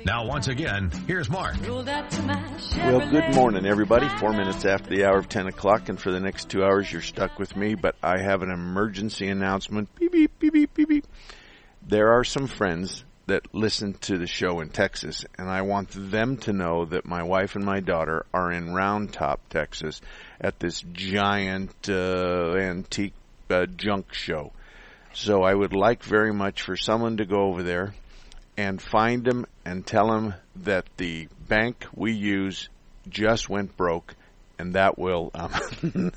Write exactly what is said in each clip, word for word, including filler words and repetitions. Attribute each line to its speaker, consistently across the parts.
Speaker 1: Now, once again, here's Mark.
Speaker 2: Well, good morning, everybody. Four minutes after the hour of ten o'clock, and for the next two hours, you're stuck with me, but I have an emergency announcement. Beep, beep, beep, beep, beep, beep. There are some friends that listen to the show in Texas, and I want them to know that my wife and my daughter are in Round Top, Texas, at this giant uh, antique uh, junk show. So I would like very much for someone to go over there and find them and tell them that the bank we use just went broke, and that will um,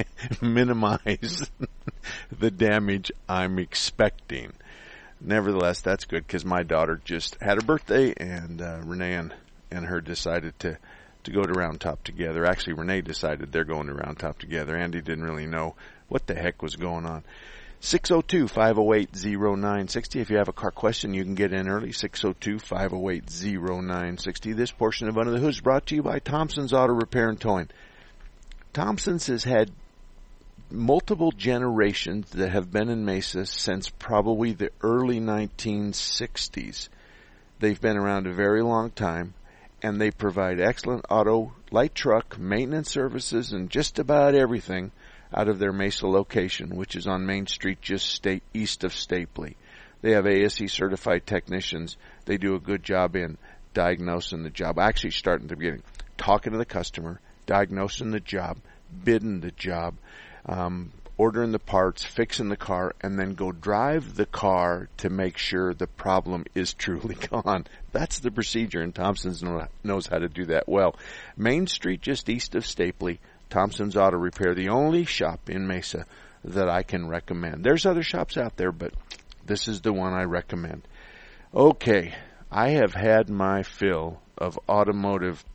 Speaker 2: minimize the damage I'm expecting. Nevertheless, that's good because my daughter just had her birthday, and uh, Renee and, and her decided to, to go to Round Top together. Actually, Renee decided they're going to Round Top together. Andy didn't really know what the heck was going on. six oh two, five oh eight, oh nine six oh. If you have a car question, you can get in early. six oh two, five oh eight, oh nine six oh. This portion of Under the Hood is brought to you by Thompson's Auto Repair and Towing. Thompson's has had multiple generations that have been in Mesa since probably the early nineteen sixties. They've been around a very long time, and they provide excellent auto, light truck, maintenance services, and just about everything out of their Mesa location, which is on Main Street just state east of Stapley. They have A S E certified technicians. They do a good job in diagnosing the job. Actually, starting at the beginning, talking to the customer, diagnosing the job, bidding the job, um, ordering the parts, fixing the car, and then go drive the car to make sure the problem is truly gone. That's the procedure, and Thompson's know, knows how to do that well. Main Street just east of Stapley, Thompson's Auto Repair, the only shop in Mesa that I can recommend. There's other shops out there, but this is the one I recommend. Okay, I have had my fill of automotive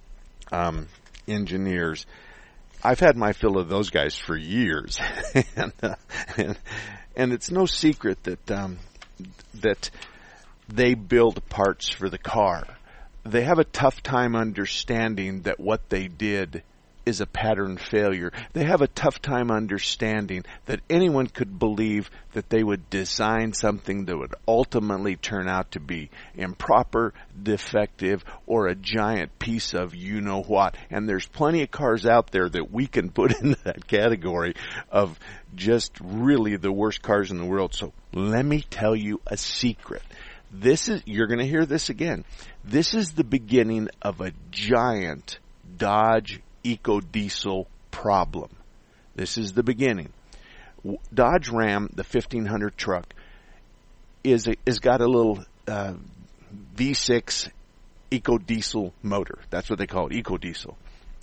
Speaker 2: um, engineers. I've had my fill of those guys for years, and, uh, and and it's no secret that um, that they build parts for the car. They have a tough time understanding that what they did is a pattern failure. They have a tough time understanding that anyone could believe that they would design something that would ultimately turn out to be improper, defective, or a giant piece of you-know-what. And there's plenty of cars out there that we can put into that category of just really the worst cars in the world. So let me tell you a secret. This is, you're going to hear this again. This is the beginning of a giant Dodge EcoDiesel problem. This is the beginning. Dodge Ram, the fifteen hundred truck, is a, is got a little uh, V six EcoDiesel motor. That's what they call it, EcoDiesel.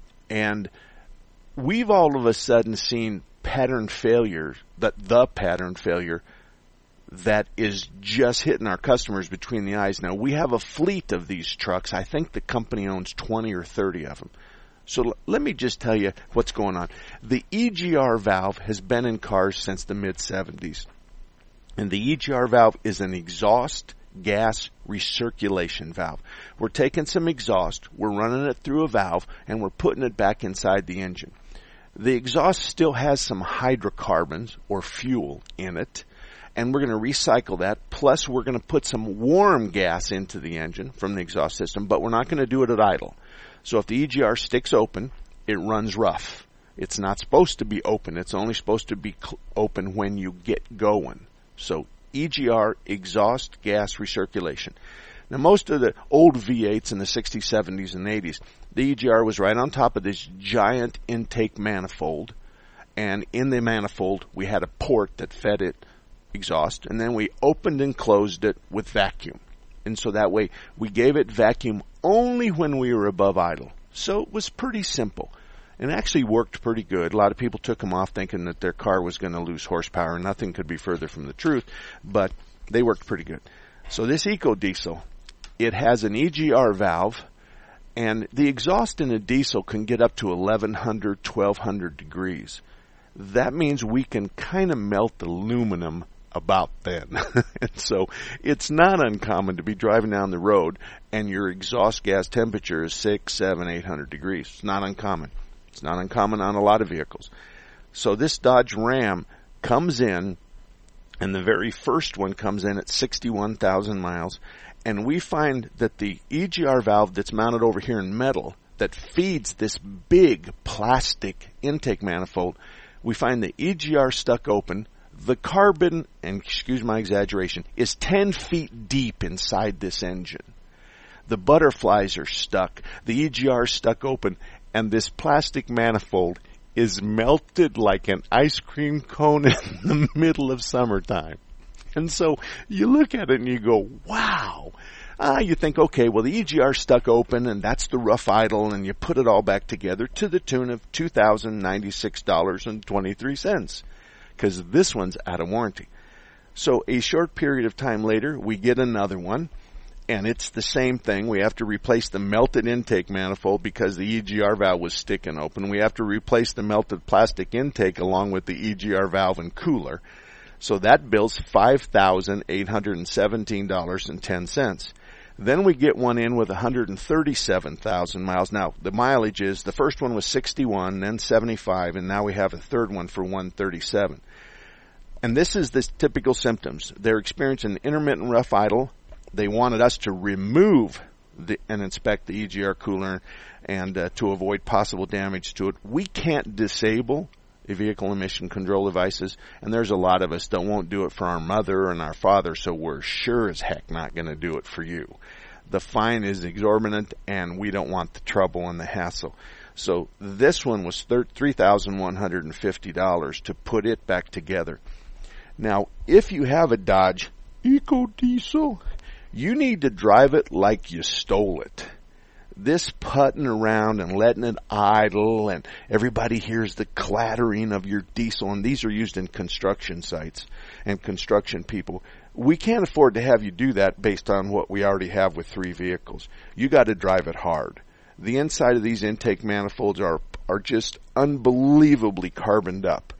Speaker 2: And we've all of a sudden seen pattern failure, that the pattern failure that is just hitting our customers between the eyes. Now, we have a fleet of these trucks. I think the company owns twenty or thirty of them. So l- let me just tell you what's going on. The E G R valve has been in cars since the mid seventies. And the E G R valve is an exhaust gas recirculation valve. We're taking some exhaust, we're running it through a valve, and we're putting it back inside the engine. The exhaust still has some hydrocarbons or fuel in it, and we're going to recycle that. Plus, we're going to put some warm gas into the engine from the exhaust system, but we're not going to do it at idle. So if the E G R sticks open, it runs rough. It's not supposed to be open. It's only supposed to be cl- open when you get going. So E G R, exhaust gas recirculation. Now, most of the old V eights in the sixties, seventies, and eighties, the E G R was right on top of this giant intake manifold. And in the manifold, we had a port that fed it exhaust. And then we opened and closed it with vacuum. And so that way, we gave it vacuum only when we were above idle. So it was pretty simple. And actually worked pretty good. A lot of people took them off thinking that their car was going to lose horsepower. Nothing could be further from the truth. But they worked pretty good. So this EcoDiesel, it has an E G R valve. And the exhaust in a diesel can get up to eleven hundred, twelve hundred degrees. That means we can kind of melt aluminum about then. And so it's not uncommon to be driving down the road and your exhaust gas temperature is six, seven, eight hundred degrees. It's not uncommon. It's not uncommon on a lot of vehicles. So this Dodge Ram comes in, and the very first one comes in at sixty-one thousand miles, And we find that the E G R valve that's mounted over here in metal that feeds this big plastic intake manifold, we find the E G R stuck open. The carbon, and excuse my exaggeration, is ten feet deep inside this engine. The butterflies are stuck. The E G R is stuck open. And this plastic manifold is melted like an ice cream cone in the middle of summertime. And so you look at it and you go, wow. Ah, you think, okay, well, the E G R stuck open, and that's the rough idle, and you put it all back together to the tune of two thousand ninety-six dollars and twenty-three cents, because this one's out of warranty. So a short period of time later, we get another one, and it's the same thing. We have to replace the melted intake manifold because the E G R valve was sticking open. We have to replace the melted plastic intake along with the E G R valve and cooler. So that bill's five thousand eight hundred seventeen dollars and ten cents. Then we get one in with one hundred thirty-seven thousand miles. Now, the mileage is, the first one was sixty-one, then seventy-five, and now we have a third one for one hundred thirty-seven. And this is the typical symptoms. They're experiencing intermittent rough idle. They wanted us to remove the, and inspect the E G R cooler and uh, to avoid possible damage to it. We can't disable vehicle emission control devices, and there's a lot of us that won't do it for our mother and our father, so we're sure as heck not going to do it for you. The fine is exorbitant, and we don't want the trouble and the hassle. So this one was three thousand one hundred fifty dollars to put it back together. Now, if you have a Dodge EcoDiesel, you need to drive it like you stole it. This putting around and letting it idle, and everybody hears the clattering of your diesel, and these are used in construction sites and construction people. We can't afford to have you do that based on what we already have with three vehicles. You got to drive it hard. The inside of these intake manifolds are are just unbelievably carboned up.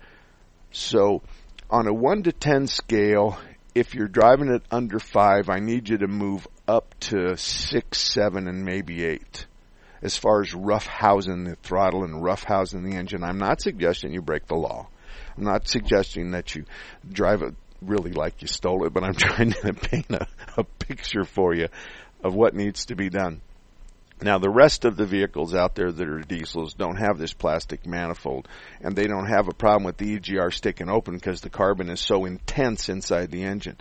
Speaker 2: So on a one to ten scale, if you're driving it under five, I need you to move up to six, seven, and maybe eight. As far as rough housing the throttle and rough housing the engine, I'm not suggesting you break the law. I'm not suggesting that you drive it really like you stole it, but I'm trying to paint a, a picture for you of what needs to be done. Now, the rest of the vehicles out there that are diesels don't have this plastic manifold, and they don't have a problem with the E G R sticking open because the carbon is so intense inside the engine.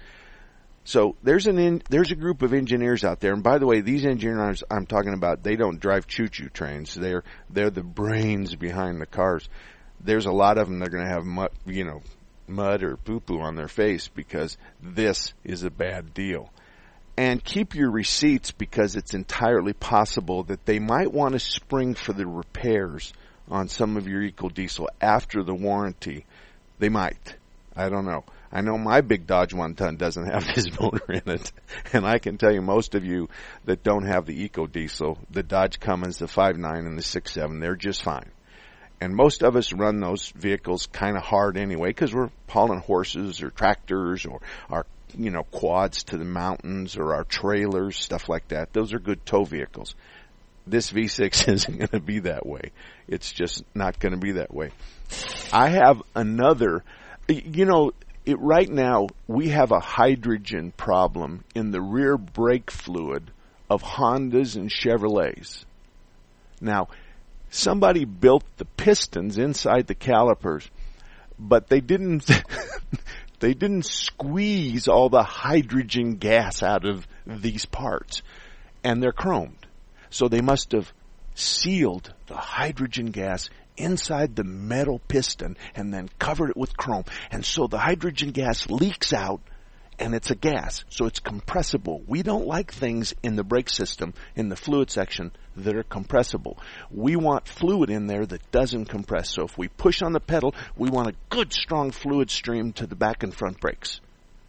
Speaker 2: So there's an in, there's a group of engineers out there, and by the way, these engineers I'm talking about, they don't drive choo-choo trains. They're they're the brains behind the cars. There's a lot of them that are going to have mud, you know, mud or poo-poo on their face because this is a bad deal. And keep your receipts because it's entirely possible that they might want to spring for the repairs on some of your EcoDiesel after the warranty. They might. I don't know. I know my big Dodge one-ton doesn't have this motor in it. And I can tell you most of you that don't have the EcoDiesel, the Dodge Cummins, the five nine, and the six seven, they're just fine. And most of us run those vehicles kind of hard anyway because we're hauling horses or tractors or our you know, quads to the mountains or our trailers, stuff like that. Those are good tow vehicles. This V six isn't going to be that way. It's just not going to be that way. I have another, you know, it, right now we have a hydrogen problem in the rear brake fluid of Hondas and Chevrolets. Now, somebody built the pistons inside the calipers, but they didn't... They didn't squeeze all the hydrogen gas out of these parts, and they're chromed. So they must have sealed the hydrogen gas inside the metal piston and then covered it with chrome. And so the hydrogen gas leaks out, and it's a gas, so it's compressible. We don't like things in the brake system, in the fluid section, that are compressible. We want fluid in there that doesn't compress. So if we push on the pedal, we want a good, strong fluid stream to the back and front brakes.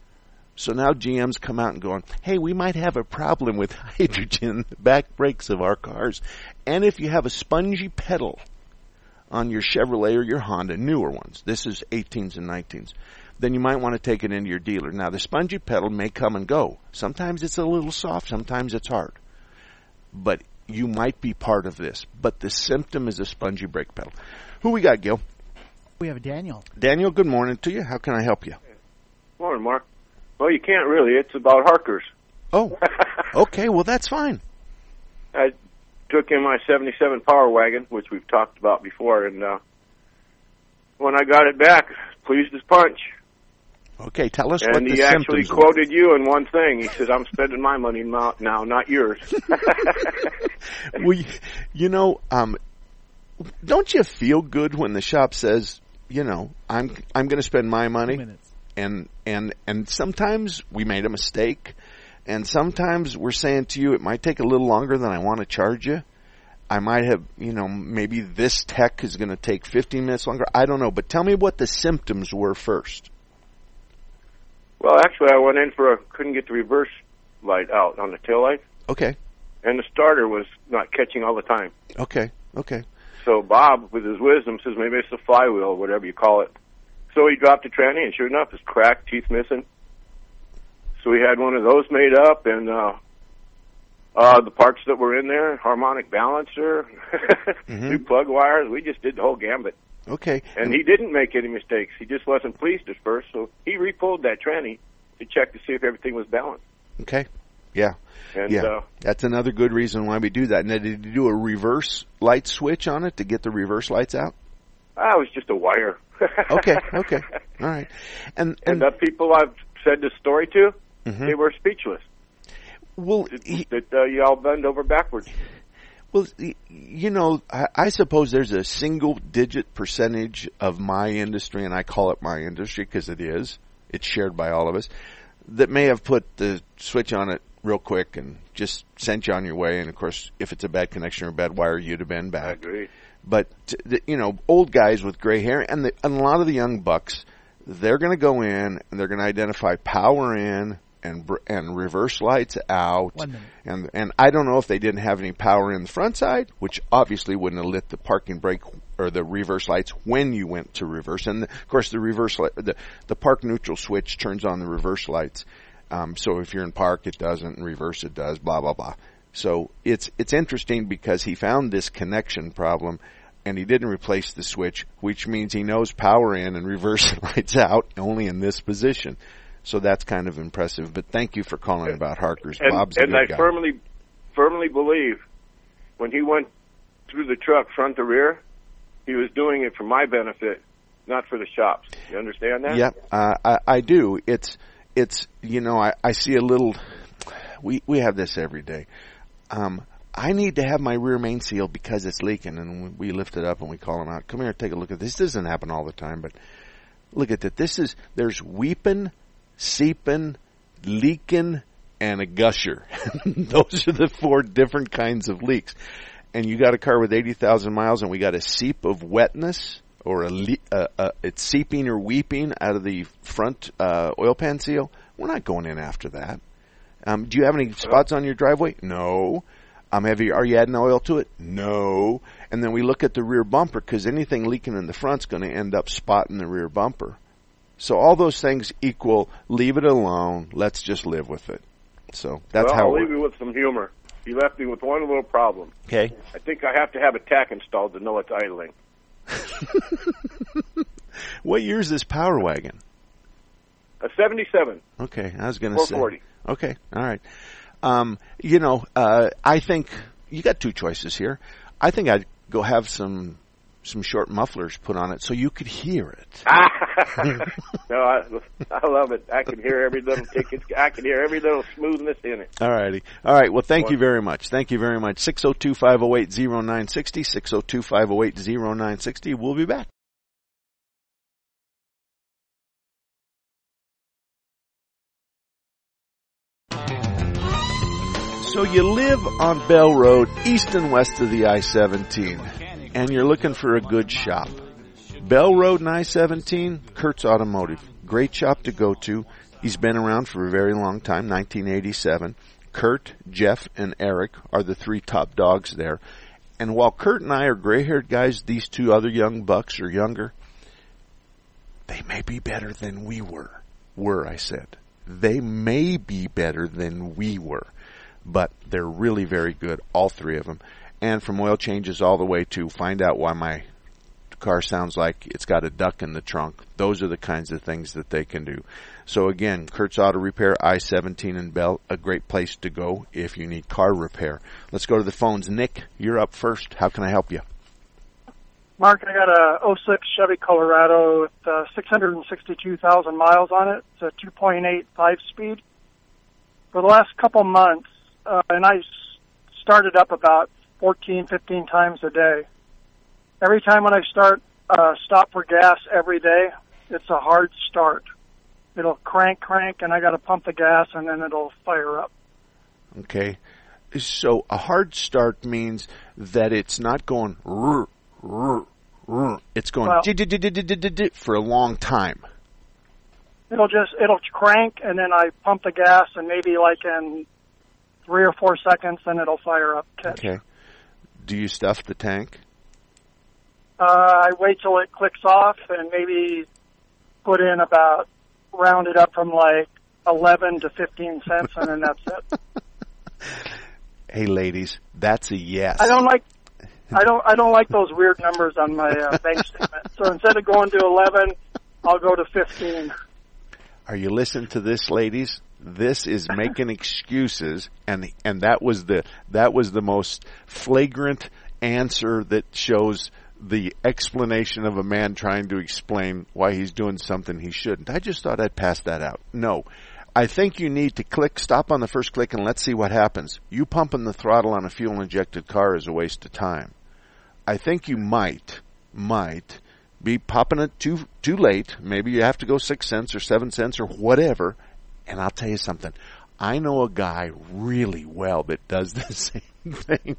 Speaker 2: So now G M's come out and going, hey, we might have a problem with hydrogen back brakes of our cars. And if you have a spongy pedal on your Chevrolet or your Honda, newer ones, this is eighteens and nineteens, then you might want to take it into your dealer. Now, the spongy pedal may come and go. Sometimes it's a little soft, sometimes it's hard. But you might be part of this. But the symptom is a spongy brake pedal. Who we got, Gil?
Speaker 3: We have Daniel.
Speaker 2: Daniel, good morning to you. How can I help you?
Speaker 4: Morning, Mark. Well, you can't really. It's about Harkers.
Speaker 2: Oh, okay. Well, that's fine.
Speaker 3: I took in my seventy-seven Power Wagon, which we've talked about before, and uh, when I got it back, pleased as punch.
Speaker 2: Okay, tell us
Speaker 3: and
Speaker 2: what the
Speaker 3: he actually
Speaker 2: symptoms were.
Speaker 3: quoted you in one thing. He said, "I'm spending my money now, now not yours."
Speaker 2: Well, you know, um, don't you feel good when the shop says, you know, I'm I'm going to spend my money, and and and sometimes we made a mistake, and sometimes we're saying to you, it might take a little longer than I want to charge you. I might have, you know, maybe this tech is going to take fifteen minutes longer. I don't know, but tell me what the symptoms were first.
Speaker 3: Well, actually, I went in for a, couldn't get the reverse light out on the taillight.
Speaker 2: Okay.
Speaker 3: And the starter was not catching all the time.
Speaker 2: Okay, okay.
Speaker 3: So Bob, with his wisdom, says maybe it's the flywheel or whatever you call it. So he dropped the tranny, and sure enough, it's cracked, teeth missing. So we had one of those made up, and uh, uh, the parts that were in there, harmonic balancer, mm-hmm. new plug wires, we just did the whole gambit.
Speaker 2: Okay.
Speaker 3: And he didn't make any mistakes. He just wasn't pleased at first, so he re-pulled that tranny to check to see if everything was balanced.
Speaker 2: Okay. Yeah.
Speaker 3: And,
Speaker 2: yeah.
Speaker 3: Uh,
Speaker 2: That's another good reason why we do that. Now, did you do a reverse light switch on it to get the reverse lights out?
Speaker 3: Ah, it was just a wire.
Speaker 2: Okay. Okay. All right. And
Speaker 3: and, and the people I've said this story to,
Speaker 2: mm-hmm.
Speaker 3: they were speechless.
Speaker 2: Well,
Speaker 3: that,
Speaker 2: he,
Speaker 3: that uh, you all bend over backwards.
Speaker 2: Well, you know, I, I suppose there's a single-digit percentage of my industry, and I call it my industry because it is. It's shared by all of us, that may have put the switch on it real quick and just sent you on your way. And, of course, if it's a bad connection or a bad wire, you'd have been back.
Speaker 3: I agree.
Speaker 2: But, the, you know, old guys with gray hair and, the, and a lot of the young bucks, they're going to go in and they're going to identify power in and and reverse lights out.
Speaker 4: One minute.
Speaker 2: And and I don't know if they didn't have any power in the front side, which obviously wouldn't have lit the parking brake or the reverse lights when you went to reverse. And, the, of course, the reverse light, the, the park neutral switch turns on the reverse lights. Um, so if you're in park, it doesn't, and reverse it does, blah, blah, blah. So it's it's interesting because he found this connection problem, and he didn't replace the switch, which means he knows power in and reverse lights out only in this position. So that's kind of impressive. But thank you for calling about Harker's.
Speaker 3: And,
Speaker 2: Bob's a
Speaker 3: and
Speaker 2: good
Speaker 3: I
Speaker 2: guy.
Speaker 3: firmly, firmly believe when he went through the truck front to rear, he was doing it for my benefit, not for the shops. You understand that?
Speaker 2: Yeah, uh, I, I do. It's it's you know I, I see a little. We we have this every day. Um, I need to have my rear main seal because it's leaking, and we lift it up and we call them out. Come here, take a look at this. This doesn't happen all the time, but look at that. This is there's weeping, seeping, leaking, and a gusher. Those are the four different kinds of leaks. And you got a car with eighty thousand miles, and we got a seep of wetness, or a le- uh, uh, it's seeping or weeping out of the front uh, oil pan seal. We're not going in after that. Um, do you have any spots on your driveway? No. Um, have you, are you adding oil to it? No. And then we look at the rear bumper, because anything leaking in the front's going to end up spotting the rear bumper. So all those things equal, leave it alone, let's just live with it. So that's
Speaker 3: well,
Speaker 2: how
Speaker 3: I'll
Speaker 2: it
Speaker 3: leave you with some humor. You left me with one little problem.
Speaker 2: Okay.
Speaker 3: I think I have to have a tack installed to know it's idling.
Speaker 2: What year is this Power Wagon?
Speaker 3: A seventy-seven.
Speaker 2: Okay, I was going to say.
Speaker 3: four forty.
Speaker 2: Okay, all right. Um, you know, uh, I think you got two choices here. I think I'd go have some some short mufflers put on it so you could hear it.
Speaker 3: No, I, I love it. I can hear every little tick. I can hear every little smoothness in it.
Speaker 2: All righty. All right. Well, thank you very much. Thank you very much. six oh two, five oh eight, oh nine six oh, six oh two, five oh eight, oh nine six oh. We'll be back. So you live on Bell Road, east and west of the I seventeen, and you're looking for a good shop. Bell Road and I seventeen, Kurt's Automotive. Great shop to go to. He's been around for a very long time, nineteen eighty-seven. Kurt, Jeff, and Eric are the three top dogs there. And while Kurt and I are gray-haired guys, these two other young bucks are younger. They may be better than we were. Were, I said. They may be better than we were. But they're really very good, all three of them. And from oil changes all the way to find out why my car sounds like it's got a duck in the trunk. Those are the kinds of things that they can do. So again, Kurt's Auto Repair, I seventeen in Bell, a great place to go if you need car repair. Let's go to the phones. Nick, you're up first. How can I help you?
Speaker 4: Mark, I got a oh six Chevy Colorado with uh, six hundred sixty-two thousand miles on it. It's a two point eight five-speed. For the last couple months, uh, and I s- started up about fourteen, fifteen times a day. Every time when I start, uh, stop for gas every day, it's a hard start. It'll crank, crank, and I got to pump the gas, and then it'll fire up.
Speaker 2: Okay. So a hard start means that it's not going rrr, rrr, rrr. It's going
Speaker 4: Well-
Speaker 2: for a long time.
Speaker 4: It'll just, it'll crank, and then I pump the gas, and maybe like in three or four seconds, then it'll fire up. Catch.
Speaker 2: Okay. Do you stuff the tank?
Speaker 4: Uh, I wait till it clicks off, and maybe put in about, round it up from like eleven to fifteen cents, and then that's it.
Speaker 2: Hey, ladies, that's a yes.
Speaker 4: I don't like, I don't, I don't like those weird numbers on my uh, bank statement. So instead of going to eleven, I'll go to fifteen.
Speaker 2: Are you listening to this, ladies? This is making excuses, and and that was the that was the most flagrant answer that shows the explanation of a man trying to explain why he's doing something he shouldn't. I just thought I'd pass that out. No. I think you need to click, stop on the first click, and let's see what happens. You pumping the throttle on a fuel-injected car is a waste of time. I think you might, might be popping it too too late. Maybe you have to go six cents or seven cents or whatever. And I'll tell you something. I know a guy really well that does the same thing.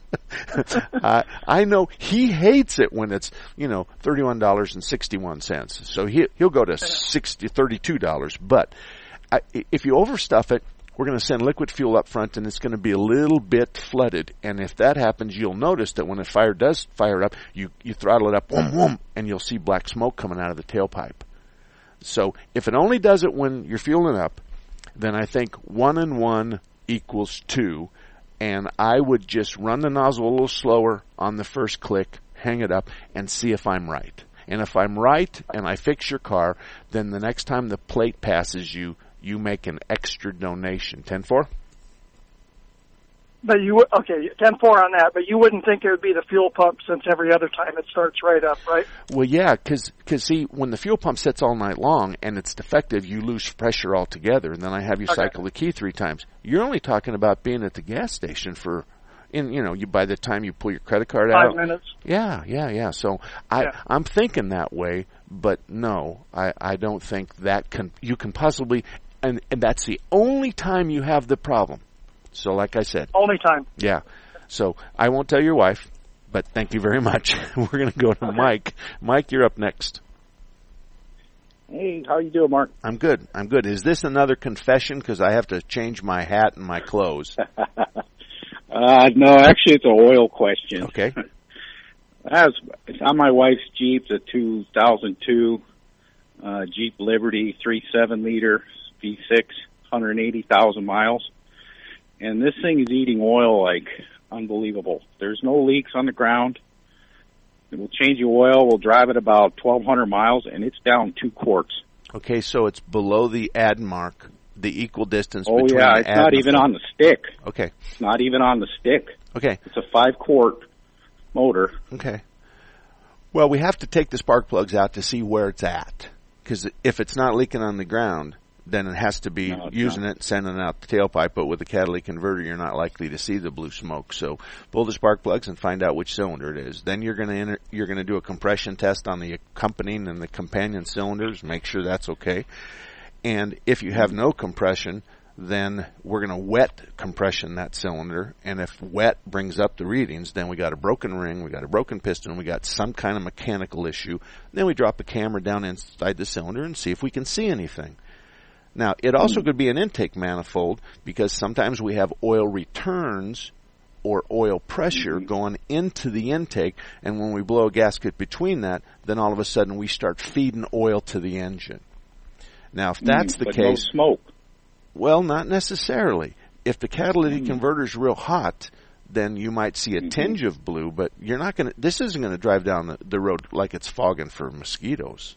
Speaker 2: I, I know he hates it when it's, you know, thirty-one dollars and sixty-one cents. So he, he'll go to sixty, thirty-two dollars. But I, if you overstuff it, we're going to send liquid fuel up front, and it's going to be a little bit flooded. And if that happens, you'll notice that when the fire does fire up, you, you throttle it up, whoom, whoom, and you'll see black smoke coming out of the tailpipe. So if it only does it when you're fueling up, then I think one and one equals two, and I would just run the nozzle a little slower on the first click, hang it up, and see if I'm right. And if I'm right and I fix your car, then the next time the plate passes you, you make an extra donation. ten four?
Speaker 4: But you, okay, ten four on that, but you wouldn't think it would be the fuel pump since every other time it starts right up, right?
Speaker 2: Well, yeah, because, see, when the fuel pump sits all night long and it's defective, you lose pressure altogether, and then I have you
Speaker 4: Okay.
Speaker 2: cycle the key three times. You're only talking about being at the gas station for, in you know, you by the time you pull your credit card
Speaker 4: Five
Speaker 2: out.
Speaker 4: minutes.
Speaker 2: Yeah, yeah, yeah. So I,
Speaker 4: Yeah.
Speaker 2: I'm thinking that way, but no, I, I don't think that can, you can possibly, and, and that's the only time you have the problem. So like I said,
Speaker 4: Only time.
Speaker 2: yeah. So I won't tell your wife, but thank you very much. We're going to go to Mike. Mike, you're up next.
Speaker 5: Hey, how you doing, Mark?
Speaker 2: I'm good. I'm good. Is this another confession? Because I have to change my hat and my clothes.
Speaker 5: uh, no, actually, it's an oil question.
Speaker 2: Okay.
Speaker 5: I was, it's on my wife's Jeep, the two thousand two uh, Jeep Liberty three point seven liter V six, one hundred eighty thousand miles. And this thing is eating oil like unbelievable. There's no leaks on the ground. We'll change the oil. We'll drive it about twelve hundred miles, and it's down two quarts.
Speaker 2: Okay, so it's below the add mark, the equal distance
Speaker 5: Oh,
Speaker 2: between
Speaker 5: yeah,
Speaker 2: the
Speaker 5: it's
Speaker 2: add
Speaker 5: not
Speaker 2: and
Speaker 5: even
Speaker 2: the-
Speaker 5: on the stick.
Speaker 2: Okay,
Speaker 5: It's not even on the stick.
Speaker 2: okay,
Speaker 5: It's a five-quart motor.
Speaker 2: okay. Well, we have to take the spark plugs out to see where it's at. Because if it's not leaking on the ground, then it has to be
Speaker 5: No, it's
Speaker 2: using
Speaker 5: not.
Speaker 2: it, sending out the tailpipe. But with the catalytic converter, you're not likely to see the blue smoke. So pull the spark plugs and find out which cylinder it is. Then you're going to enter, you're going to do a compression test on the accompanying and the companion cylinders. Make sure that's okay. And if you have no compression, then we're going to wet compression that cylinder. And if wet brings up the readings, then we got a broken ring, we got a broken piston, we got some kind of mechanical issue. Then we drop a camera down inside the cylinder and see if we can see anything. Now, it also could be an intake manifold because sometimes we have oil returns or oil pressure
Speaker 5: Mm-hmm.
Speaker 2: going into the intake, and when we blow a gasket between that, then all of a sudden we start feeding oil to the engine. Now, if that's
Speaker 5: Mm,
Speaker 2: the
Speaker 5: but
Speaker 2: case,
Speaker 5: no smoke.
Speaker 2: well, not necessarily. If the catalytic
Speaker 5: Mm.
Speaker 2: converter is real hot, then you might see a
Speaker 5: mm-hmm.
Speaker 2: tinge of blue, but you're not going to, this isn't going to drive down the, the road like it's fogging for mosquitoes.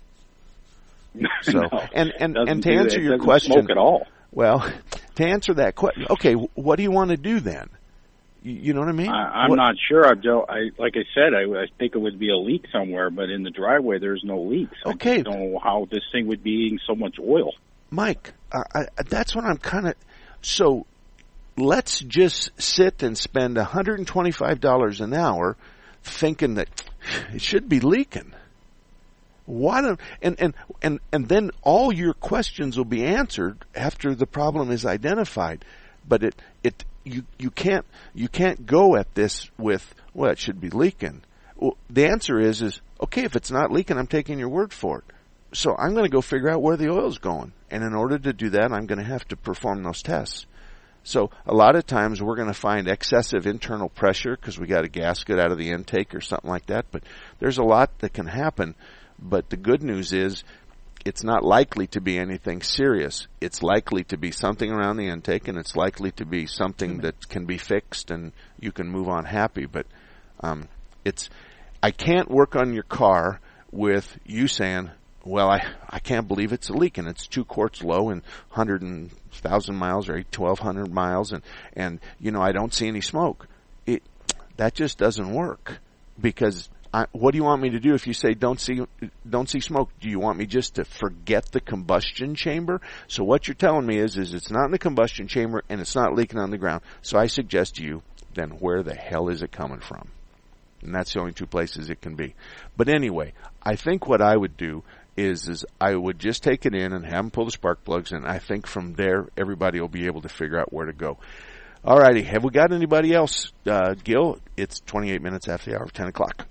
Speaker 2: So,
Speaker 5: no,
Speaker 2: and, and, and to
Speaker 5: do
Speaker 2: answer
Speaker 5: that.
Speaker 2: your
Speaker 5: It doesn't
Speaker 2: question,
Speaker 5: smoke at all.
Speaker 2: well, to answer that question, okay, what do you want to do then? You, you know what I mean?
Speaker 5: I, I'm
Speaker 2: what,
Speaker 5: not sure. I, don't, I like I said, I, I think it would be a leak somewhere, but in the driveway there's no leaks.
Speaker 2: Okay.
Speaker 5: I don't know how this thing would be eating so much oil.
Speaker 2: Mike, uh, I, that's what I'm kind of, so let's just sit and spend one hundred twenty-five dollars an hour thinking that it should be leaking. Why don't, and, and, and, and then all your questions will be answered after the problem is identified. But it, it, you, you can't, you can't go at this with, well, it should be leaking. Well, the answer is, is, okay, if it's not leaking, I'm taking your word for it. So I'm going to go figure out where the oil's going. And in order to do that, I'm going to have to perform those tests. So a lot of times we're going to find excessive internal pressure because we got a gasket out of the intake or something like that. But there's a lot that can happen. But the good news is it's not likely to be anything serious. It's likely to be something around the intake, and it's likely to be something that can be fixed and you can move on happy. But um, it's I can't work on your car with you saying, well, I, I can't believe it's a leak, and it's two quarts low and one hundred thousand miles or twelve hundred miles, and, and, you know, I don't see any smoke. It That just doesn't work because I, what do you want me to do if you say don't see don't see smoke? Do you want me just to forget the combustion chamber? So what you're telling me is, is it's not in the combustion chamber and it's not leaking on the ground. So I suggest to you, then where the hell is it coming from? And that's the only two places it can be. But anyway, I think what I would do is is I would just take it in and have them pull the spark plugs, and I think from there everybody will be able to figure out where to go. All righty, have we got anybody else? Uh, Gil, it's twenty-eight minutes after the hour of ten o'clock.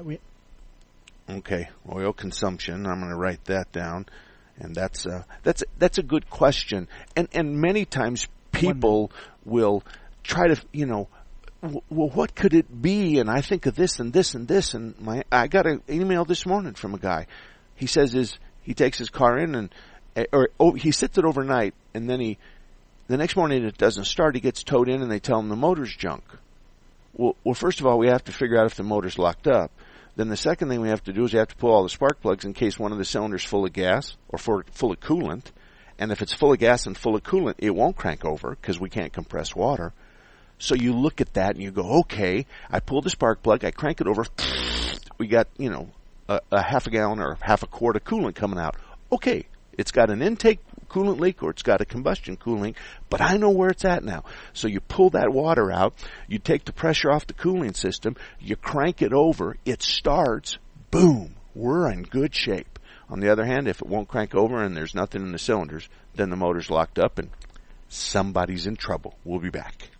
Speaker 2: Okay, oil consumption. I'm going to write that down, and that's uh, that's that's a good question. And and many times people will try to, you know, w- well, what could it be? And I think of this and this and this. And my I got an email this morning from a guy. He says is he takes his car in and or oh, he sits it overnight, and then he the next morning it doesn't start. He gets towed in, and they tell him the motor's junk. Well, well, first of all, we have to figure out if the motor's locked up. Then the second thing we have to do is we have to pull all the spark plugs in case one of the cylinders full of gas or for, full of coolant. And if it's full of gas and full of coolant, it won't crank over because we can't compress water. So you look at that and you go, okay, I pull the spark plug, I crank it over, we got, you know, a, a half a gallon or half a quart of coolant coming out. Okay, it's got an intake coolant leak or it's got a combustion coolant leak, but I know where it's at now. So you pull that water out, you take the pressure off the cooling system, you crank it over, it starts, boom, we're in good shape. On the other hand, if it won't crank over and there's nothing in the cylinders, then the motor's locked up and somebody's in trouble. We'll be back.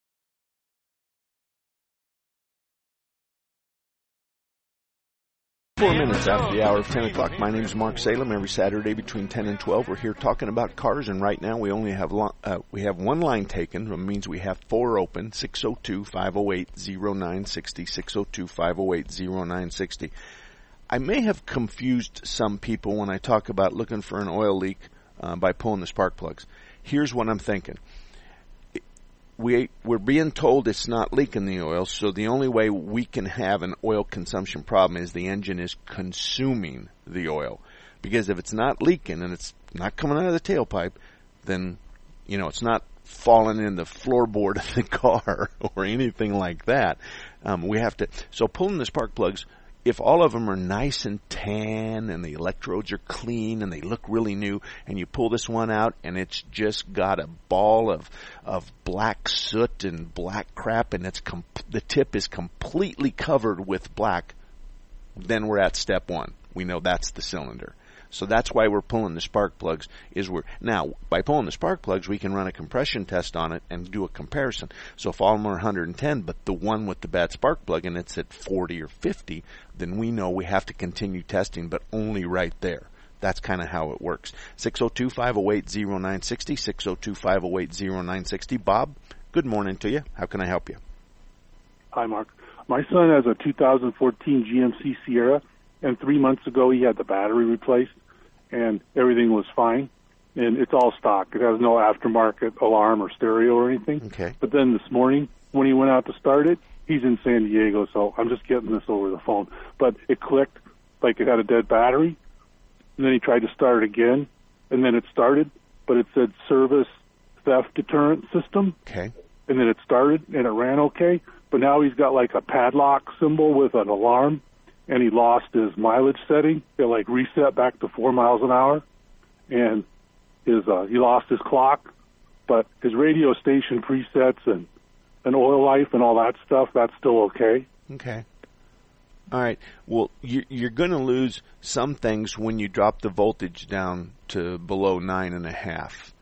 Speaker 2: Four minutes after the hour of ten o'clock. My name is Mark Salem. Every Saturday between ten and twelve, we're here talking about cars, and right now we only have lo- uh, we have one line taken. It means we have four open. six oh two, five oh eight, oh nine six oh, six oh two, five oh eight, oh nine six oh. I may have confused some people when I talk about looking for an oil leak uh, by pulling the spark plugs. Here's what I'm thinking. We, we're being told it's not leaking the oil, so the only way we can have an oil consumption problem is the engine is consuming the oil. Because if it's not leaking and it's not coming out of the tailpipe, then, you know, it's not falling in the floorboard of the car or anything like that. Um, we have to, so pulling the spark plugs, if all of them are nice and tan and the electrodes are clean and they look really new, and you pull this one out and it's just got a ball of of black soot and black crap and it's com- the tip is completely covered with black, then we're at step one. We know that's the cylinder. So that's why we're pulling the spark plugs. Is we're now by pulling the spark plugs, we can run a compression test on it and do a comparison. So if all of them are one hundred ten, but the one with the bad spark plug and it's at forty or fifty, then we know we have to continue testing, but only right there. That's kind of how it works. six oh two, five oh eight, oh nine six oh, six oh two, five oh eight, oh nine six oh. Bob, good morning to you. How can I help you?
Speaker 6: Hi, Mark. My son has a two thousand fourteen G M C Sierra, and three months ago he had the battery replaced, and everything was fine. And it's all stock. It has no aftermarket alarm or stereo or anything.
Speaker 2: Okay.
Speaker 6: But then this morning when he went out to start it, he's in San Diego, so I'm just getting this over the phone. But it clicked like it had a dead battery, and then he tried to start it again, and then it started, but it said service theft deterrent system.
Speaker 2: Okay.
Speaker 6: And then it started, and it ran okay, but now he's got like a padlock symbol with an alarm, and he lost his mileage setting. It like reset back to four miles an hour, and his uh, he lost his clock, but his radio station presets and and oil life and all that stuff, that's still okay.
Speaker 2: Okay. All right. Well, you, you're going to lose some things when you drop the voltage down to below nine and a half.